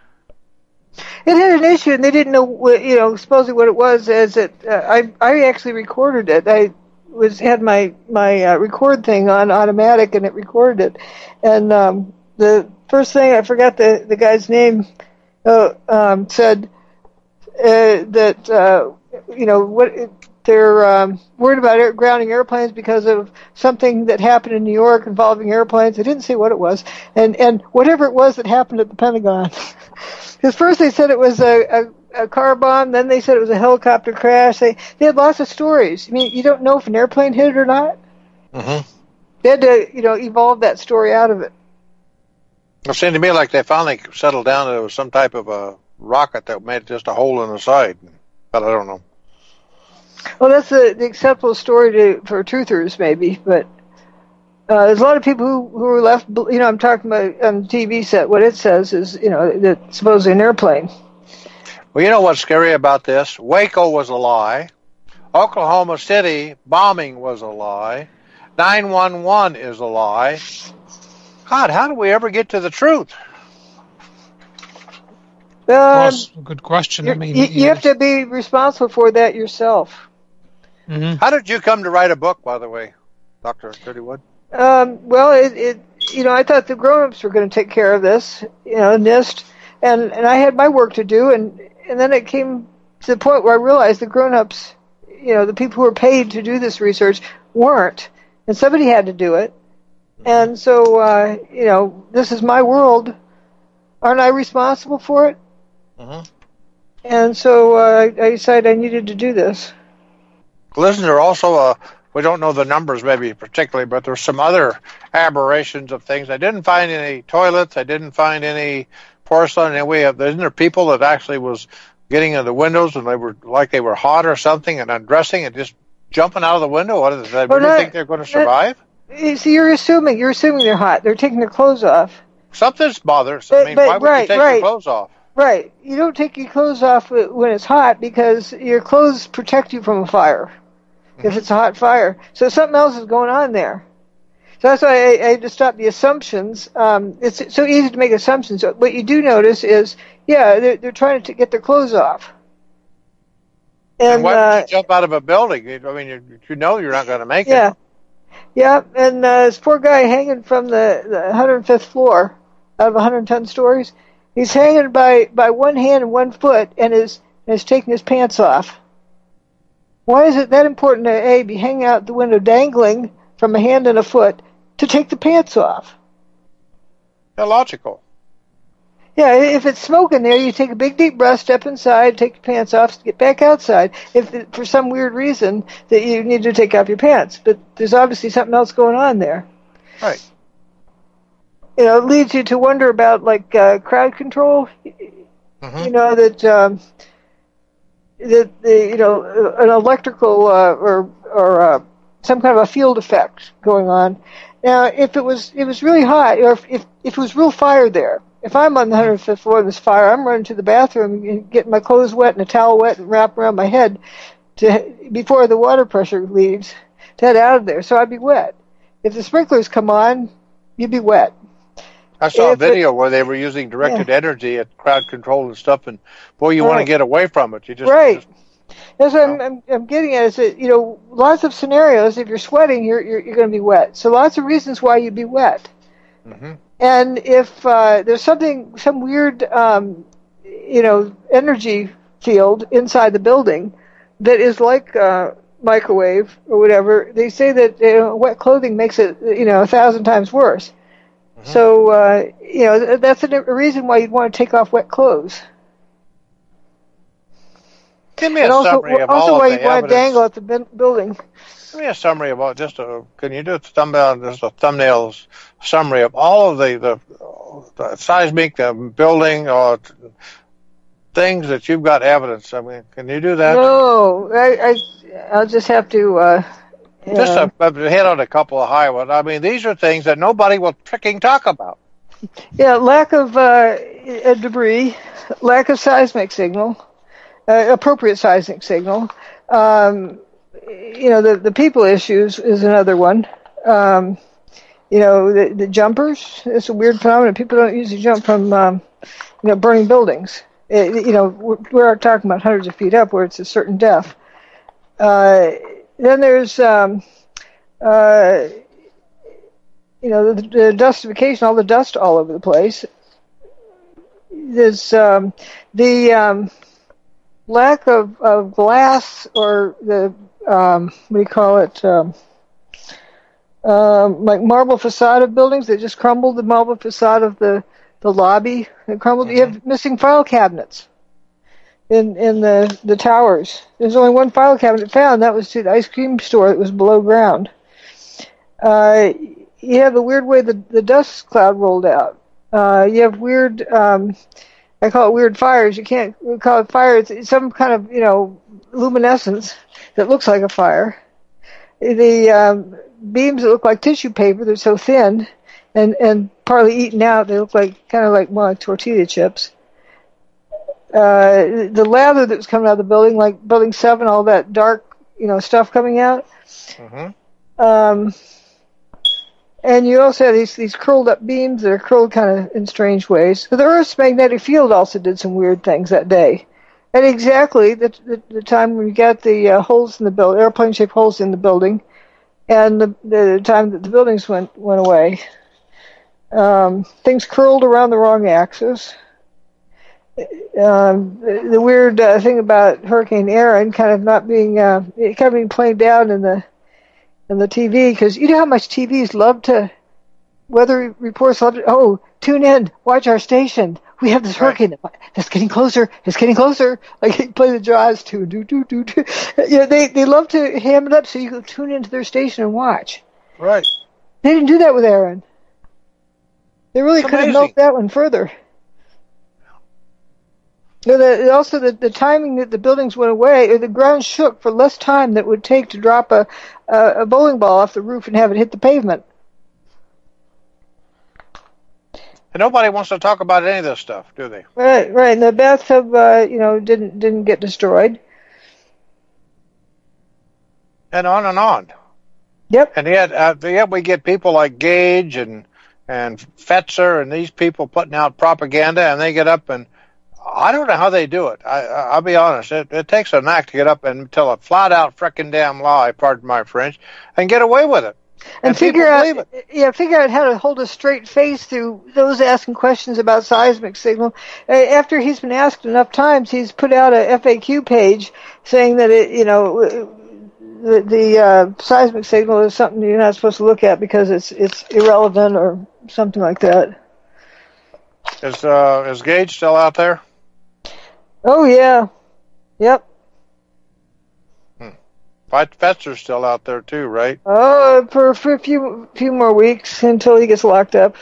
It had an issue, and they didn't know, what, you know, supposedly what it was. As it, uh, I, I actually recorded it. I was had my my uh, record thing on automatic, and it recorded it. And um, the first thing, I forgot the the guy's name, uh, um, said uh, that uh, you know what they're um, worried about air, grounding airplanes because of something that happened in New York involving airplanes. They didn't say what it was, and and whatever it was that happened at the Pentagon. Because first they said it was a, a, a car bomb, then they said it was a helicopter crash. They they had lots of stories. I mean, you don't know if an airplane hit it or not. Mm-hmm. They had to, you know, evolve that story out of it. It seemed to me like they finally settled down that it was some type of a rocket that made just a hole in the side. But I don't know. Well, that's the, the acceptable story to, for truthers, maybe, but uh, there's a lot of people who, who are left, you know, I'm talking about on the T V set, what it says is, you know, that supposedly an airplane. Well, you know what's scary about this? Waco was a lie. Oklahoma City bombing was a lie. nine one one is a lie. God, how do we ever get to the truth? Um, well, that's a good question. I mean, you, you have to be responsible for that yourself. Mm-hmm. How did you come to write a book, by the way, Doctor Thirtywood? Um, well, it, it, you know, I thought the grown-ups were going to take care of this, you know, NIST, and, and I had my work to do, and, and then it came to the point where I realized the grown-ups, you know, the people who were paid to do this research weren't, and somebody had to do it, and so, uh, you know, this is my world. Aren't I responsible for it? Mm-hmm. And so uh, I decided I needed to do this. Listen, there are also a, we don't know the numbers maybe particularly, but there's some other aberrations of things. I didn't find any toilets. I didn't find any porcelain. And we have, isn't there people that actually was getting in the windows and they were like they were hot or something and undressing and just jumping out of the window? What do they well, really not, think they're going to survive? That, see, you're assuming, you're assuming they're hot. They're taking their clothes off. Something's bothers. But, I mean, but, why would right, you take right. your clothes off? Right. You don't take your clothes off when it's hot because your clothes protect you from a fire mm-hmm. if it's a hot fire. So something else is going on there. So that's why I, I had to stop the assumptions. Um, it's so easy to make assumptions. So what you do notice is, yeah, they're, they're trying to get their clothes off. And, and why uh, would you jump out of a building? I mean, you, you know you're not going to make yeah. it. Yeah, and uh, this poor guy hanging from the, the one hundred fifth floor out of one hundred ten stories. He's hanging by, by one hand and one foot and is, is taking his pants off. Why is it that important to A, be hanging out the window dangling from a hand and a foot to take the pants off? Illogical. Yeah, if it's smoking there, you take a big deep breath, step inside, take your pants off, get back outside. If for some weird reason that you need to take off your pants, but there's obviously something else going on there. Right. You know, it leads you to wonder about, like, uh, crowd control. Mm-hmm. You know, that um, the, the you know an electrical uh, or or uh, some kind of a field effect going on. Now, if it was it was really hot, or if if, if it was real fire there, if I'm on the one hundred fifth floor of this fire, I'm running to the bathroom and getting my clothes wet and a towel wet and wrap around my head to before the water pressure leaves to head out of there. So I'd be wet. If the sprinklers come on, you'd be wet. I saw if a video it, where they were using directed yeah. energy at crowd control and stuff, and boy, you right. want to get away from it. You just right. You just, That's what I'm, I'm, I'm getting at is that, you know, lots of scenarios, if you're sweating, you're, you're, you're going to be wet. So lots of reasons why you'd be wet. mm-hmm. And if uh, there's something, some weird, um, you know, energy field inside the building that is like uh, microwave or whatever, they say that you know, wet clothing makes it, you know, a thousand times worse. Mm-hmm. So, uh, you know, that's a, a reason why you'd want to take off wet clothes. Give me a and also, summary of also all why of the you want to evidence. dangle at the bin- building. Give me a summary about just a. Can you do a thumbnail, just a thumbnail summary of all of the the, the seismic, the building, or things that you've got evidence? I mean, can you do that? No, I, I I'll just have to. Uh, just a, a hit on a couple of high ones. I mean, these are things that nobody will freaking talk about. Yeah, lack of uh, debris, lack of seismic signal. Uh, appropriate seismic signal. Um, you know, the, the people issues is another one. Um, you know, the, the jumpers, it's a weird phenomenon. People don't usually jump from, um, you know, burning buildings. It, you know, we're, we're talking about hundreds of feet up where it's a certain depth. Uh, then there's, um, uh, you know, the, the dustification, all the dust all over the place. There's um, the... Um, lack of, of glass or the, um, what do you call it, um, um, like marble facade of buildings that just crumbled, the marble facade of the, the lobby that crumbled. Mm-hmm. You have missing file cabinets in in the, the towers. There's only one file cabinet found. That was to the ice cream store that was below ground. Uh, you have a weird way the, the dust cloud rolled out. Uh, you have weird... Um, I call it weird fires. You can't call it fire. It's, it's some kind of, you know, luminescence that looks like a fire. The um, beams that look like tissue paper, they're so thin and, and partly eaten out, they look like kind of like more like tortilla chips. Uh, the lather that was coming out of the building, like Building seven, all that dark, you know, stuff coming out. Mm-hmm. Um, And you also have these, these curled up beams that are curled kind of in strange ways. So the Earth's magnetic field also did some weird things that day. At exactly the, the, the time when you got the uh, holes in the building, airplane shaped holes in the building, and the, the time that the buildings went, went away. Um, things curled around the wrong axis. Um, the, the weird uh, thing about Hurricane Aaron kind of not being, uh, kind of being played down in the, and the T V, because you know how much T Vs love to, weather reports love to, oh, tune in, watch our station. We have this hurricane. Right. It's getting closer. It's getting closer. Like you play the Jaws too. Do, do, do, do. You know, they, they love to ham it up so you can tune into their station and watch. Right. They didn't do that with Aaron. They really could have milked that one further. You know, the, also, the, the timing that the buildings went away, or the ground shook for less time than it would take to drop a, a, a bowling ball off the roof and have it hit the pavement. And nobody wants to talk about any of this stuff, do they? Right, right. And the bathtub, uh, you know, didn't didn't get destroyed. And on and on. Yep. And yet, uh, yet we get people like Gage and and Fetzer and these people putting out propaganda, and they get up and I don't know how they do it. I, I'll be honest. It, it takes a knack to get up and tell a flat-out frickin' damn lie, pardon my French, and get away with it. And, and figure out, yeah, figure out how to hold a straight face through those asking questions about seismic signal. Uh, after he's been asked enough times, he's put out a F A Q page saying that it, you know, the, the uh, seismic signal is something you're not supposed to look at because it's it's irrelevant or something like that. Is uh, is Gage still out there? Oh yeah, yep. Hmm. Fetzer's still out there too, right? Oh, for, for a few few more weeks until he gets locked up.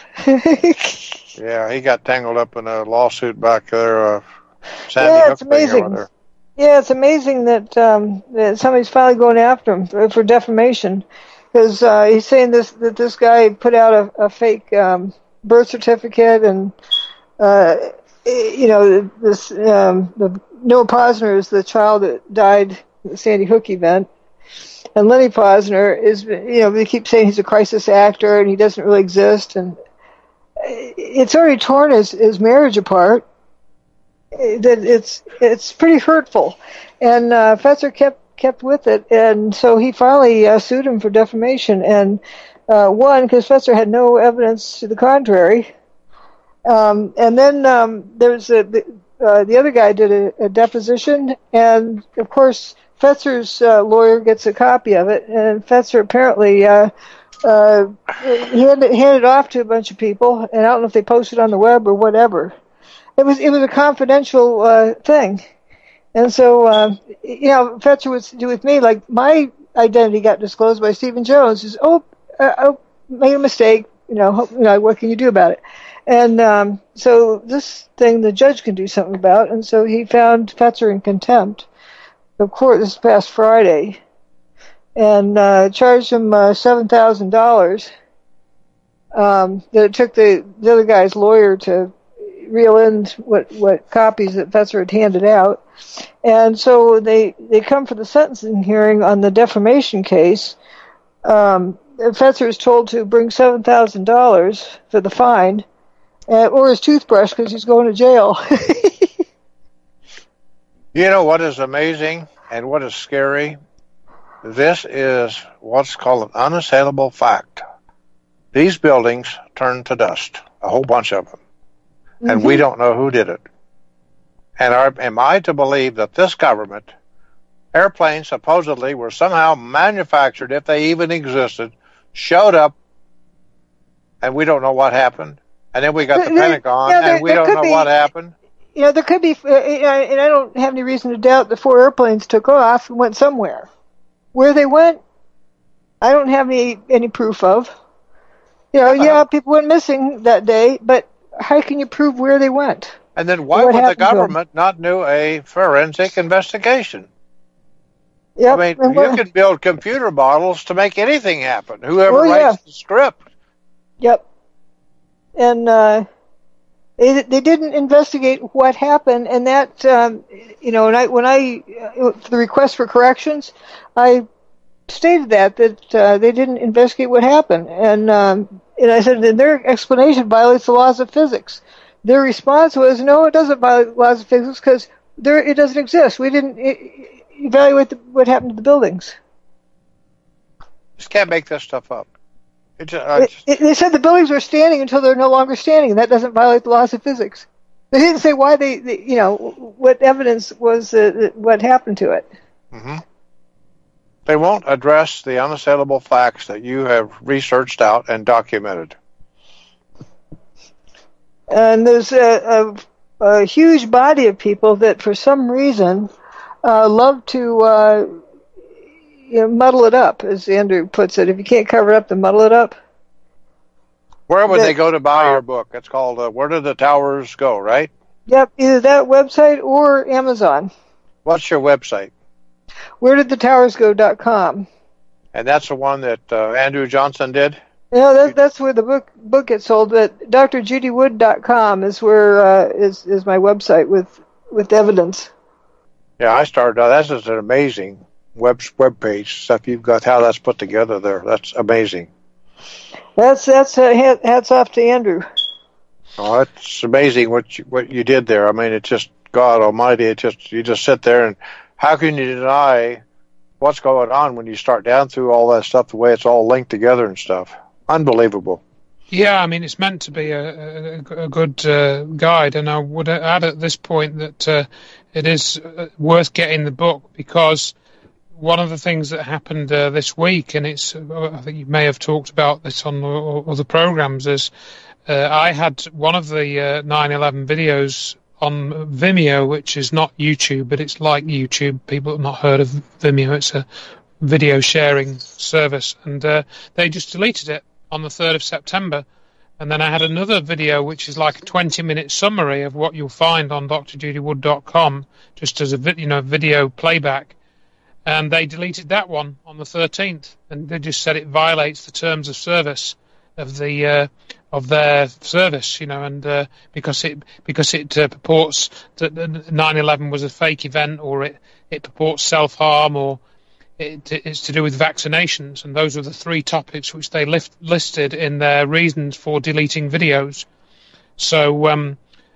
Yeah, he got tangled up in a lawsuit back there. Uh, Sandy yeah, Hook it's amazing. There. Yeah, it's amazing that, um, that somebody's finally going after him for, for defamation, because uh, he's saying this that this guy put out a, a fake um, birth certificate, and uh, you know this um, the Noah Posner is the child that died at the Sandy Hook event, and Lenny Posner is, you know, they keep saying he's a crisis actor and he doesn't really exist, and it's already torn his, his marriage apart. That it's it's pretty hurtful, and uh, Fetzer kept kept with it, and so he finally uh, sued him for defamation. And uh, one, because Fetzer had no evidence to the contrary, um, and then um, there was a, the, uh, the other guy did a, a deposition, and of course Fetzer's uh, lawyer gets a copy of it, and Fetzer apparently uh, uh, he handed, handed it off to a bunch of people, and I don't know if they posted it on the web or whatever. It was it was a confidential uh, thing, and so uh, you know, Fetzer would do with me, like, my identity got disclosed by Stephen Jones. Is oh, uh, oh, made a mistake. You know, you know, what can you do about it? And um, so this thing the judge can do something about, and so he found Fetzer in contempt of court this past Friday, and uh, charged him uh, seven thousand dollars. Um, that it took the the other guy's lawyer to reel in what, what copies that Fetzer had handed out. And so they, they come for the sentencing hearing on the defamation case. Um, Fetzer is told to bring seven thousand dollars for the fine, uh, or his toothbrush, because he's going to jail. You know what is amazing and what is scary? This is what's called an unassailable fact. These buildings turned to dust, a whole bunch of them. And mm-hmm. we don't know who did it. And are, am I to believe that this government, airplanes supposedly were somehow manufactured, if they even existed, showed up, and we don't know what happened? And then we got the there, Pentagon, yeah, there, and we don't know be, what happened? You know, there could be, uh, and I don't have any reason to doubt the four airplanes took off and went somewhere. Where they went, I don't have any, any proof of. You know, uh, yeah, people went missing that day, but how can you prove where they went? And then why would the government not do a forensic investigation? Yep. I mean, you can build computer models to make anything happen. Whoever oh, writes yeah. the script. Yep. And uh, they they didn't investigate what happened, and that um, you know, when I when I uh, the request for corrections, I stated that that uh, they didn't investigate what happened, and. Um, And I said, and their explanation violates the laws of physics. Their response was, no, it doesn't violate the laws of physics because there it doesn't exist. We didn't I- evaluate the, what happened to the buildings. Just can't make this stuff up. It just, I just... It, it, they said the buildings were standing until they're no longer standing, and that doesn't violate the laws of physics. They didn't say why they, they you know, what evidence was uh, what happened to it. Mm-hmm. They won't address the unassailable facts that you have researched out and documented. And there's a, a, a huge body of people that, for some reason, uh, love to uh, you know, muddle it up, as Andrew puts it. If you can't cover it up, then muddle it up. Where would that, they go to buy your book? It's called uh, Where Did the Towers Go, right? Yep, either that website or Amazon. What's your website? where did the towers go dot com. And that's the one that uh, Andrew Johnson did? No, that, that's where the book book gets sold. But D R Judy Wood dot com is where uh, is is my website with, with evidence. Yeah, I started. Uh, that's just an amazing web web page stuff you've got. How that's put together there. That's amazing. That's that's uh, hats off to Andrew. Oh, it's amazing what you, what you did there. I mean, it's just God Almighty. It just you just sit there and. How can you deny what's going on when you start down through all that stuff, the way it's all linked together and stuff? Unbelievable. Yeah, I mean, it's meant to be a, a, a good uh, guide, and I would add at this point that uh, it is worth getting the book, because one of the things that happened uh, this week, and it's I think you may have talked about this on other programs, is uh, I had one of the uh, nine eleven videos on Vimeo, which is not YouTube, but it's like YouTube. People have not heard of Vimeo. It's a video sharing service, and uh, they just deleted it on the third of September. And then I had another video which is like a twenty-minute summary of what you'll find on D R judy wood dot com, just as a vi- you know video playback. And they deleted that one on the thirteenth, and they just said it violates the terms of service of the uh, of their service, you know, and uh, because it because it uh, purports that nine eleven was a fake event, or it it purports self harm, or it, it's to do with vaccinations, and those were the three topics which they lift, listed in their reasons for deleting videos. So um,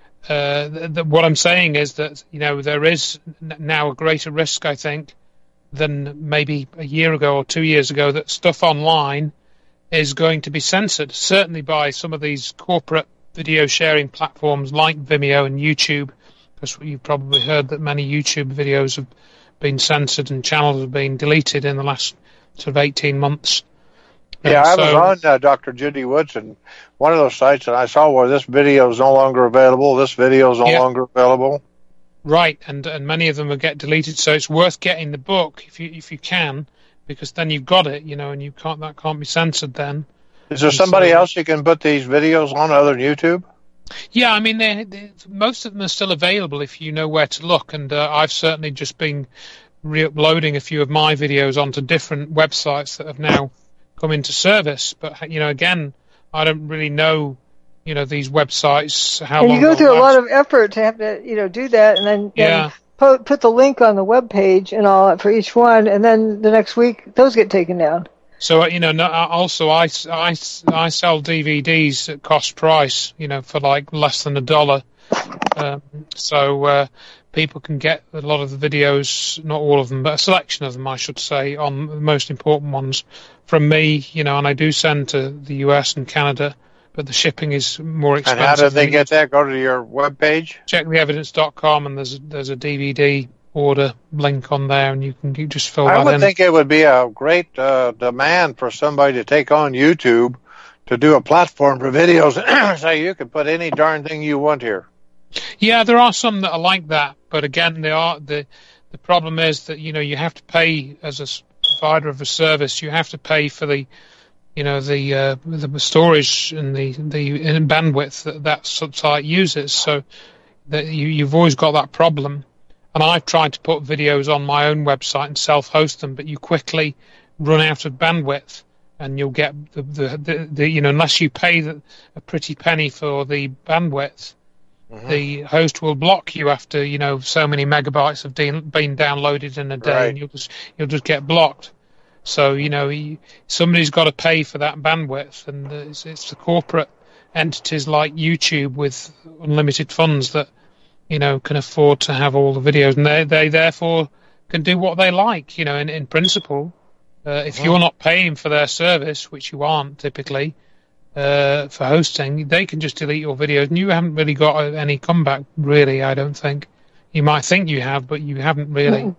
uh, the, the, what I'm saying is that you know there is now a greater risk, I think, than maybe a year ago or two years ago, that stuff online is going to be censored, certainly by some of these corporate video sharing platforms like Vimeo and YouTube, because you've probably heard that many YouTube videos have been censored and channels have been deleted in the last sort of eighteen months. Yeah, and I so, was on uh, Doctor Judy Woods and one of those sites, and I saw where this video is no longer available, this video is no yeah. longer available. Right, and and many of them will get deleted, so it's worth getting the book if you if you can, because then you've got it, you know, and you can't that can't be censored then. Is there and somebody so, else you can put these videos on other than YouTube? Yeah, I mean, they, they, most of them are still available if you know where to look, and uh, I've certainly just been re-uploading a few of my videos onto different websites that have now come into service. But you know, again, I don't really know. You know, these websites, how and long you go through last. a lot of effort to have to, you know, do that, and then, yeah. then put, put the link on the web page and all for each one, and then the next week those get taken down. So you know, no, also I, I, I sell D V Ds at cost price, you know, for like less than a dollar. Um, so uh, people can get a lot of the videos, not all of them, but a selection of them, I should say, on the most important ones from me. You know, and I do send to the U S and Canada. But the shipping is more expensive. And how did they get that? Go to your webpage? check the evidence dot com, and there's there's a D V D order link on there, and you can you just fill I that would in. think it would be a great uh, demand for somebody to take on YouTube to do a platform for videos and say you can put any darn thing you want here. Yeah, there are some that are like that, but again, they are the the problem is that you know you have to pay as a provider of a service. You have to pay for the you know, the uh, the storage and the the bandwidth that that site uses. So that you, you've always got that problem. And I've tried to put videos on my own website and self-host them, but you quickly run out of bandwidth, and you'll get the the, the, the you know, unless you pay the, a pretty penny for the bandwidth, mm-hmm. the host will block you after you know so many megabytes have de- been downloaded in a day, right. and you'll just you'll just get blocked. So, you know, he, somebody's got to pay for that bandwidth, and it's, it's the corporate entities like YouTube with unlimited funds that, you know, can afford to have all the videos, and they, they therefore can do what they like, you know, in, in principle. Uh, if you're not paying for their service, which you aren't typically, uh, for hosting, they can just delete your videos, and you haven't really got any comeback, really, I don't think. You might think you have, but you haven't really. Mm-hmm.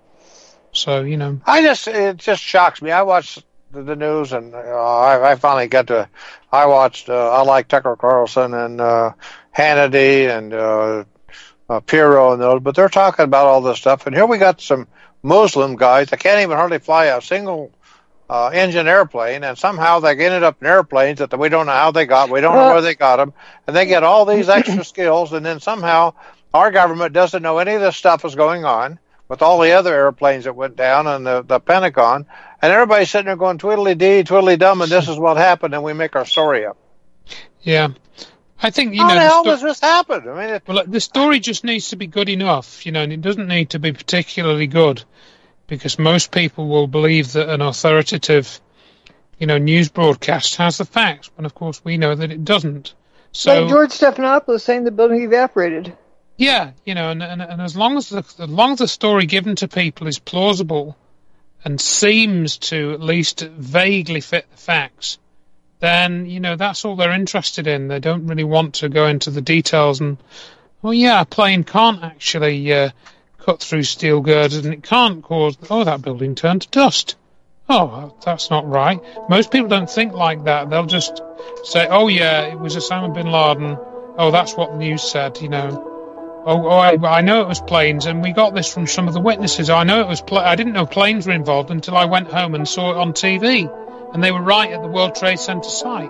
So, you know. I just, it just shocks me. I watch the, the news, and uh, I, I finally got to, I watched, uh, I like Tucker Carlson and uh, Hannity and uh, uh, Pirro and those, but they're talking about all this stuff. And here we got some Muslim guys that can't even hardly fly a single uh, engine airplane, and somehow they ended up in airplanes that we don't know how they got, we don't know where they got them, and they get all these extra skills, and then somehow our government doesn't know any of this stuff is going on, with all the other airplanes that went down and the, the Pentagon, and everybody's sitting there going twiddly-dee, twiddly-dum, and this is what happened, and we make our story up. Yeah. I think, you How know... the the hell sto- does this happen? I mean, it, well, the story just needs to be good enough, you know, and it doesn't need to be particularly good, because most people will believe that an authoritative, you know, news broadcast has the facts, but of course we know that it doesn't. So, like George Stephanopoulos saying the building evaporated. Yeah, you know, and, and, and as long as the as long as the story given to people is plausible and seems to at least vaguely fit the facts, then, you know, that's all they're interested in. They don't really want to go into the details and, well, yeah, a plane can't actually uh, cut through steel girders and it can't cause, oh, that building turned to dust. Oh, that's not right. Most people don't think like that. They'll just say, oh, yeah, it was Osama bin Laden. Oh, that's what the news said, you know. Oh, oh I, I know it was planes, and we got this from some of the witnesses. I know it was. Pl- I didn't know planes were involved until I went home and saw it on T V, and they were right at the World Trade Center site.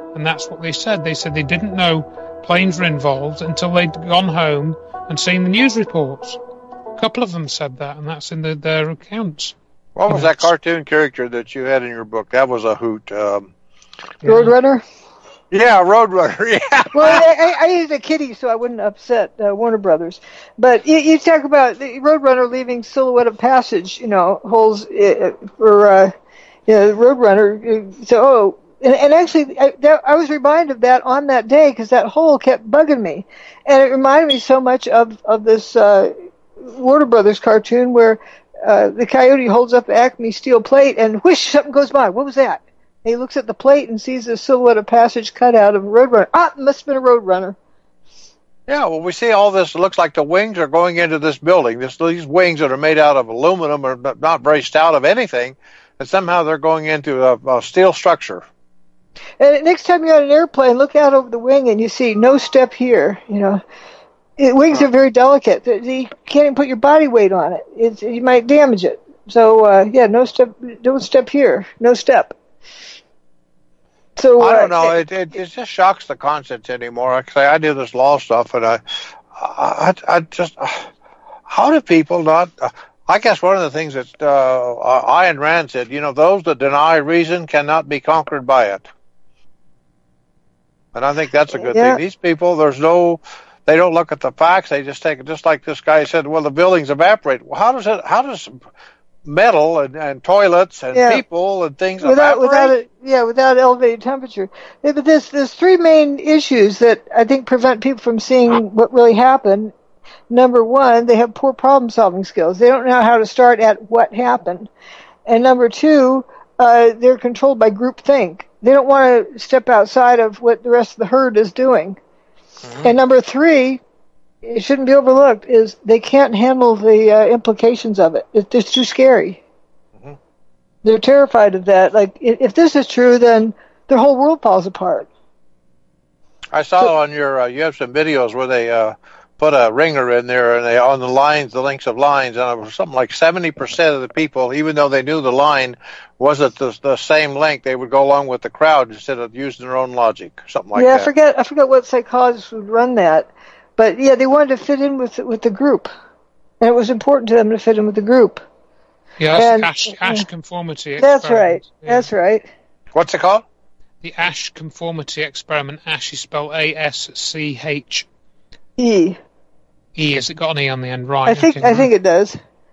And that's what they said. They said they didn't know planes were involved until they'd gone home and seen the news reports. A couple of them said that, and that's in the, their accounts. What was that cartoon character that you had in your book? That was a hoot. Um, Roadrunner? Yeah, Roadrunner, yeah. Well, I, I used a kitty so I wouldn't upset uh, Warner Brothers. But you, you talk about the Roadrunner leaving Silhouette of Passage, you know, holes uh, for, uh, you know, Roadrunner. So, oh, and, and actually, I, that, I was reminded of that on that day because that hole kept bugging me. And it reminded me so much of, of this uh, Warner Brothers cartoon where uh, the coyote holds up Acme steel plate and whoosh, something goes by. What was that? He looks at the plate and sees the Silhouette of Passage cut out of a Roadrunner. Ah, it must have been a Roadrunner. Yeah, well, we see all this. It looks like the wings are going into this building. This, these wings that are made out of aluminum are not very stout of anything, and somehow they're going into a, a steel structure. And next time you're on an airplane, look out over the wing and you see no step here. You know, it, wings are very delicate. You can't even put your body weight on it. It's, you might damage it. So uh, yeah, no step. Don't step here. No step. So, uh, I don't know. It, it it just shocks the conscience anymore. Like I say, I do this law stuff, and I, I, I just, how do people not? Uh, I guess one of the things that uh, Ayn Rand said, you know, those that deny reason cannot be conquered by it. And I think that's a good yeah. thing. These people, there's no, they don't look at the facts. They just take it, just like this guy said. Well, the buildings evaporate. Well, how does it? How does metal and, and toilets and yeah. people and things without evaporate? without a, yeah without elevated temperature. Yeah, but there's there's three main issues that I think prevent people from seeing what really happened. Number one, they have poor problem solving skills. They don't know how to start at what happened. And number two, uh, they're controlled by groupthink. They don't want to step outside of what the rest of the herd is doing. Mm-hmm. And number three, it shouldn't be overlooked, is they can't handle the uh, implications of it. It's just too scary. Mm-hmm. They're terrified of that. Like, if this is true, then their whole world falls apart. I saw so, on your, uh, you have some videos where they uh, put a ringer in there, and they on the lines, the lengths of lines, and it was something like seventy percent of the people, even though they knew the line wasn't the, the same length, they would go along with the crowd instead of using their own logic, something like yeah, that. Yeah, I forget, I forget what psychologists would run that. But yeah, they wanted to fit in with with the group, and it was important to them to fit in with the group. Yeah, that's and, the Asch, Asch conformity That's experiment. right. Yeah. That's right. What's it called? The Asch conformity experiment. Asch is spelled A S C H. E. E. Has it got an E on the end? Right. I think okay, I think it does.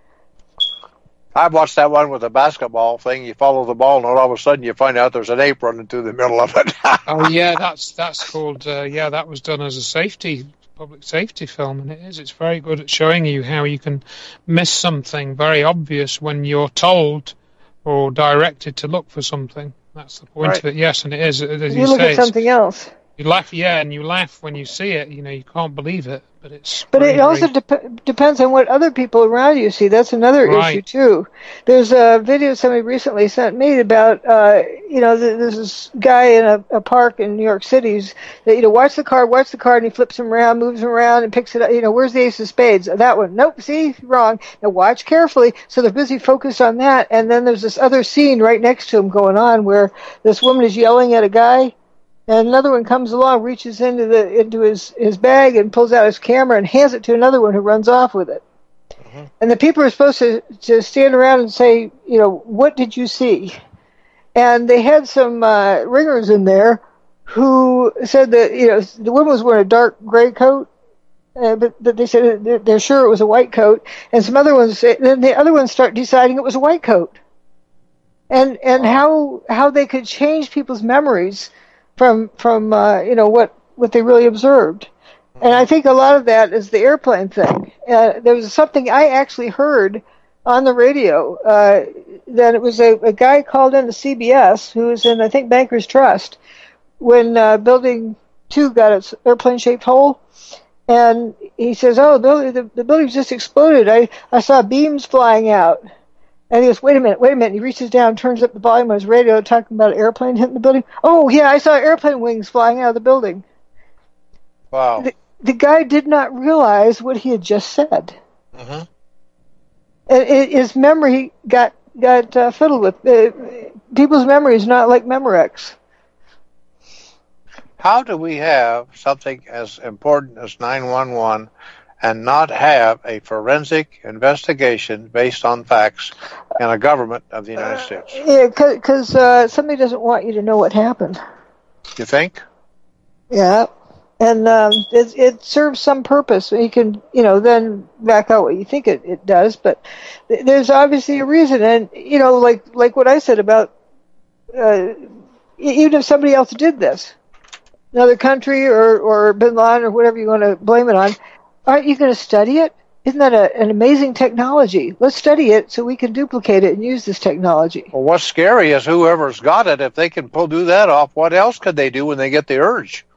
I watched that one with the basketball thing. You follow the ball, and all of a sudden you find out there's an ape running through the middle of it. Oh yeah, that's that's called. Uh, yeah, that was done as a safety. public safety film, and it is. It's very good at showing you how you can miss something very obvious when you're told or directed to look for something. That's the point right. of it. Yes, and it is. As you, you look say, at something else. You laugh, yeah, and you laugh when you see it. You know, you can't believe it, but it's. But very, it also very... dep- depends on what other people around you see. That's another right. issue too. There's a video somebody recently sent me about, uh, you know, there's this guy in a, a park in New York City. That, you know, watch the card, watch the card, and he flips him around, moves him around, and picks it up. You know, where's the ace of spades? That one. Nope. See, wrong. Now watch carefully. So they're busy focused on that, and then there's this other scene right next to him going on where this woman is yelling at a guy. And another one comes along, reaches into the into his, his bag and pulls out his camera and hands it to another one who runs off with it. Mm-hmm. And the people are supposed to, to stand around and say, you know, what did you see? And they had some uh, ringers in there who said that, you know, the woman was wearing a dark gray coat, uh, but, but they said they're, they're sure it was a white coat. And some other ones say, then the other ones start deciding it was a white coat. And and how how they could change people's memories from from uh, you know what what they really observed. And I think a lot of that is the airplane thing. Uh, there was something I actually heard on the radio uh, that it was a, a guy called in to C B S who was in, I think, Bankers Trust when uh, Building two got its airplane-shaped hole. And he says, oh, the, the, the building just exploded. I, I saw beams flying out. And he goes, wait a minute, wait a minute. He reaches down, turns up the volume on his radio, talking about an airplane hitting the building. Oh, yeah, I saw airplane wings flying out of the building. Wow. The, the guy did not realize what he had just said. Mm-hmm. And it, his memory got got uh, fiddled with. Uh, people's memory is not like Memorex. how do we have something as important as nine one one and not have a forensic investigation based on facts in a government of the United States? Uh, yeah, because uh, somebody doesn't want you to know what happened. You think? Yeah. And um, it, it serves some purpose. You can, you know, then back out what you think it, it does. But th- there's obviously a reason. And, you know, like like what I said about uh, even if somebody else did this, another country or, or Bin Laden or whatever you want to blame it on, aren't you going to study it? Isn't that a, an amazing technology? Let's study it so we can duplicate it and use this technology. Well, what's scary is whoever's got it, if they can pull do that off, what else could they do when they get the urge?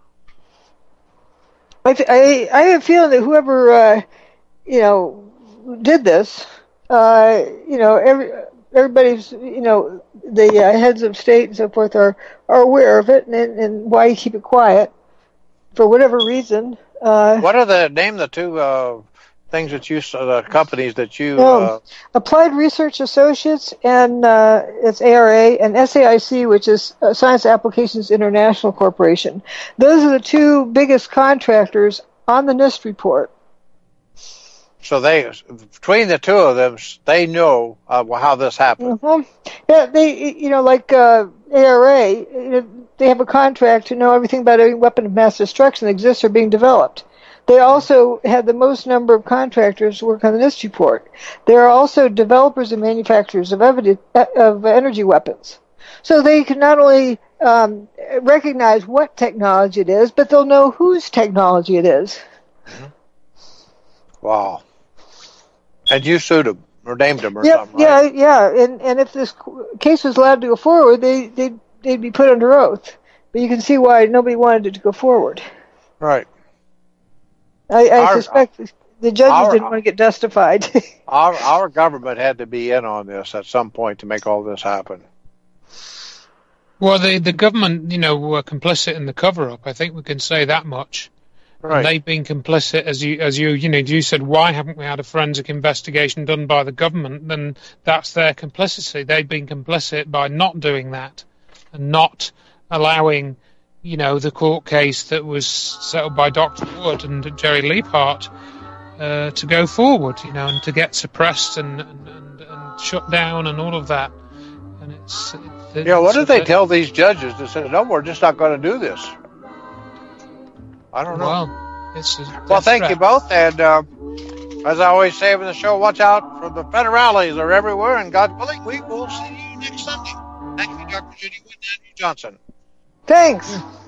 I, th- I, I have a feeling that whoever, uh, you know, did this, uh, you know, every, everybody's, you know, the uh, heads of state and so forth are, are aware of it and, and why you keep it quiet for whatever reason. Uh, what are the, name the two uh, things that you, uh, the companies that you... No, uh, Applied Research Associates, and uh, it's A R A, and S A I C, which is uh, Science Applications International Corporation. Those are the two biggest contractors on the NIST report. So they, between the two of them, they know uh, how this happened. Mm-hmm. Yeah, they, you know, like uh, A R A, you know, they have a contract to know everything about a weapon of mass destruction that exists or being developed. They also had the most number of contractors work on the NIST report. They are also developers and manufacturers of, evidence, of energy weapons. So they can not only um, recognize what technology it is, but they'll know whose technology it is. Mm-hmm. Wow. And you sued them or named them or yep, something, right? Yeah, yeah. And, and if this case was allowed to go forward, they, they'd, they'd be put under oath. But you can see why nobody wanted it to go forward. Right. I, I our, suspect the judges our, didn't want to get justified. our our government had to be in on this at some point to make all this happen. Well, the the government, you know, were complicit in the cover-up. I think we can say that much. Right. And they've been complicit, as you as you you know you said. Why haven't we had a forensic investigation done by the government? Then that's their complicity. They've been complicit by not doing that and not allowing, you know, the court case that was settled by Doctor Wood and Jerry Leaphart uh, to go forward, you know, and to get suppressed and, and, and, and shut down and all of that. And it's, it's yeah. What did they a, tell these judges that said, "No, we're just not going to do this"? I don't know. Well, it's a well, thank threat. you both, and uh, as I always say in the show, watch out for the federales. They're everywhere, and God willing, we will see you next Sunday. Thank you, Doctor Judy Wood and Andrew Johnson. Thanks.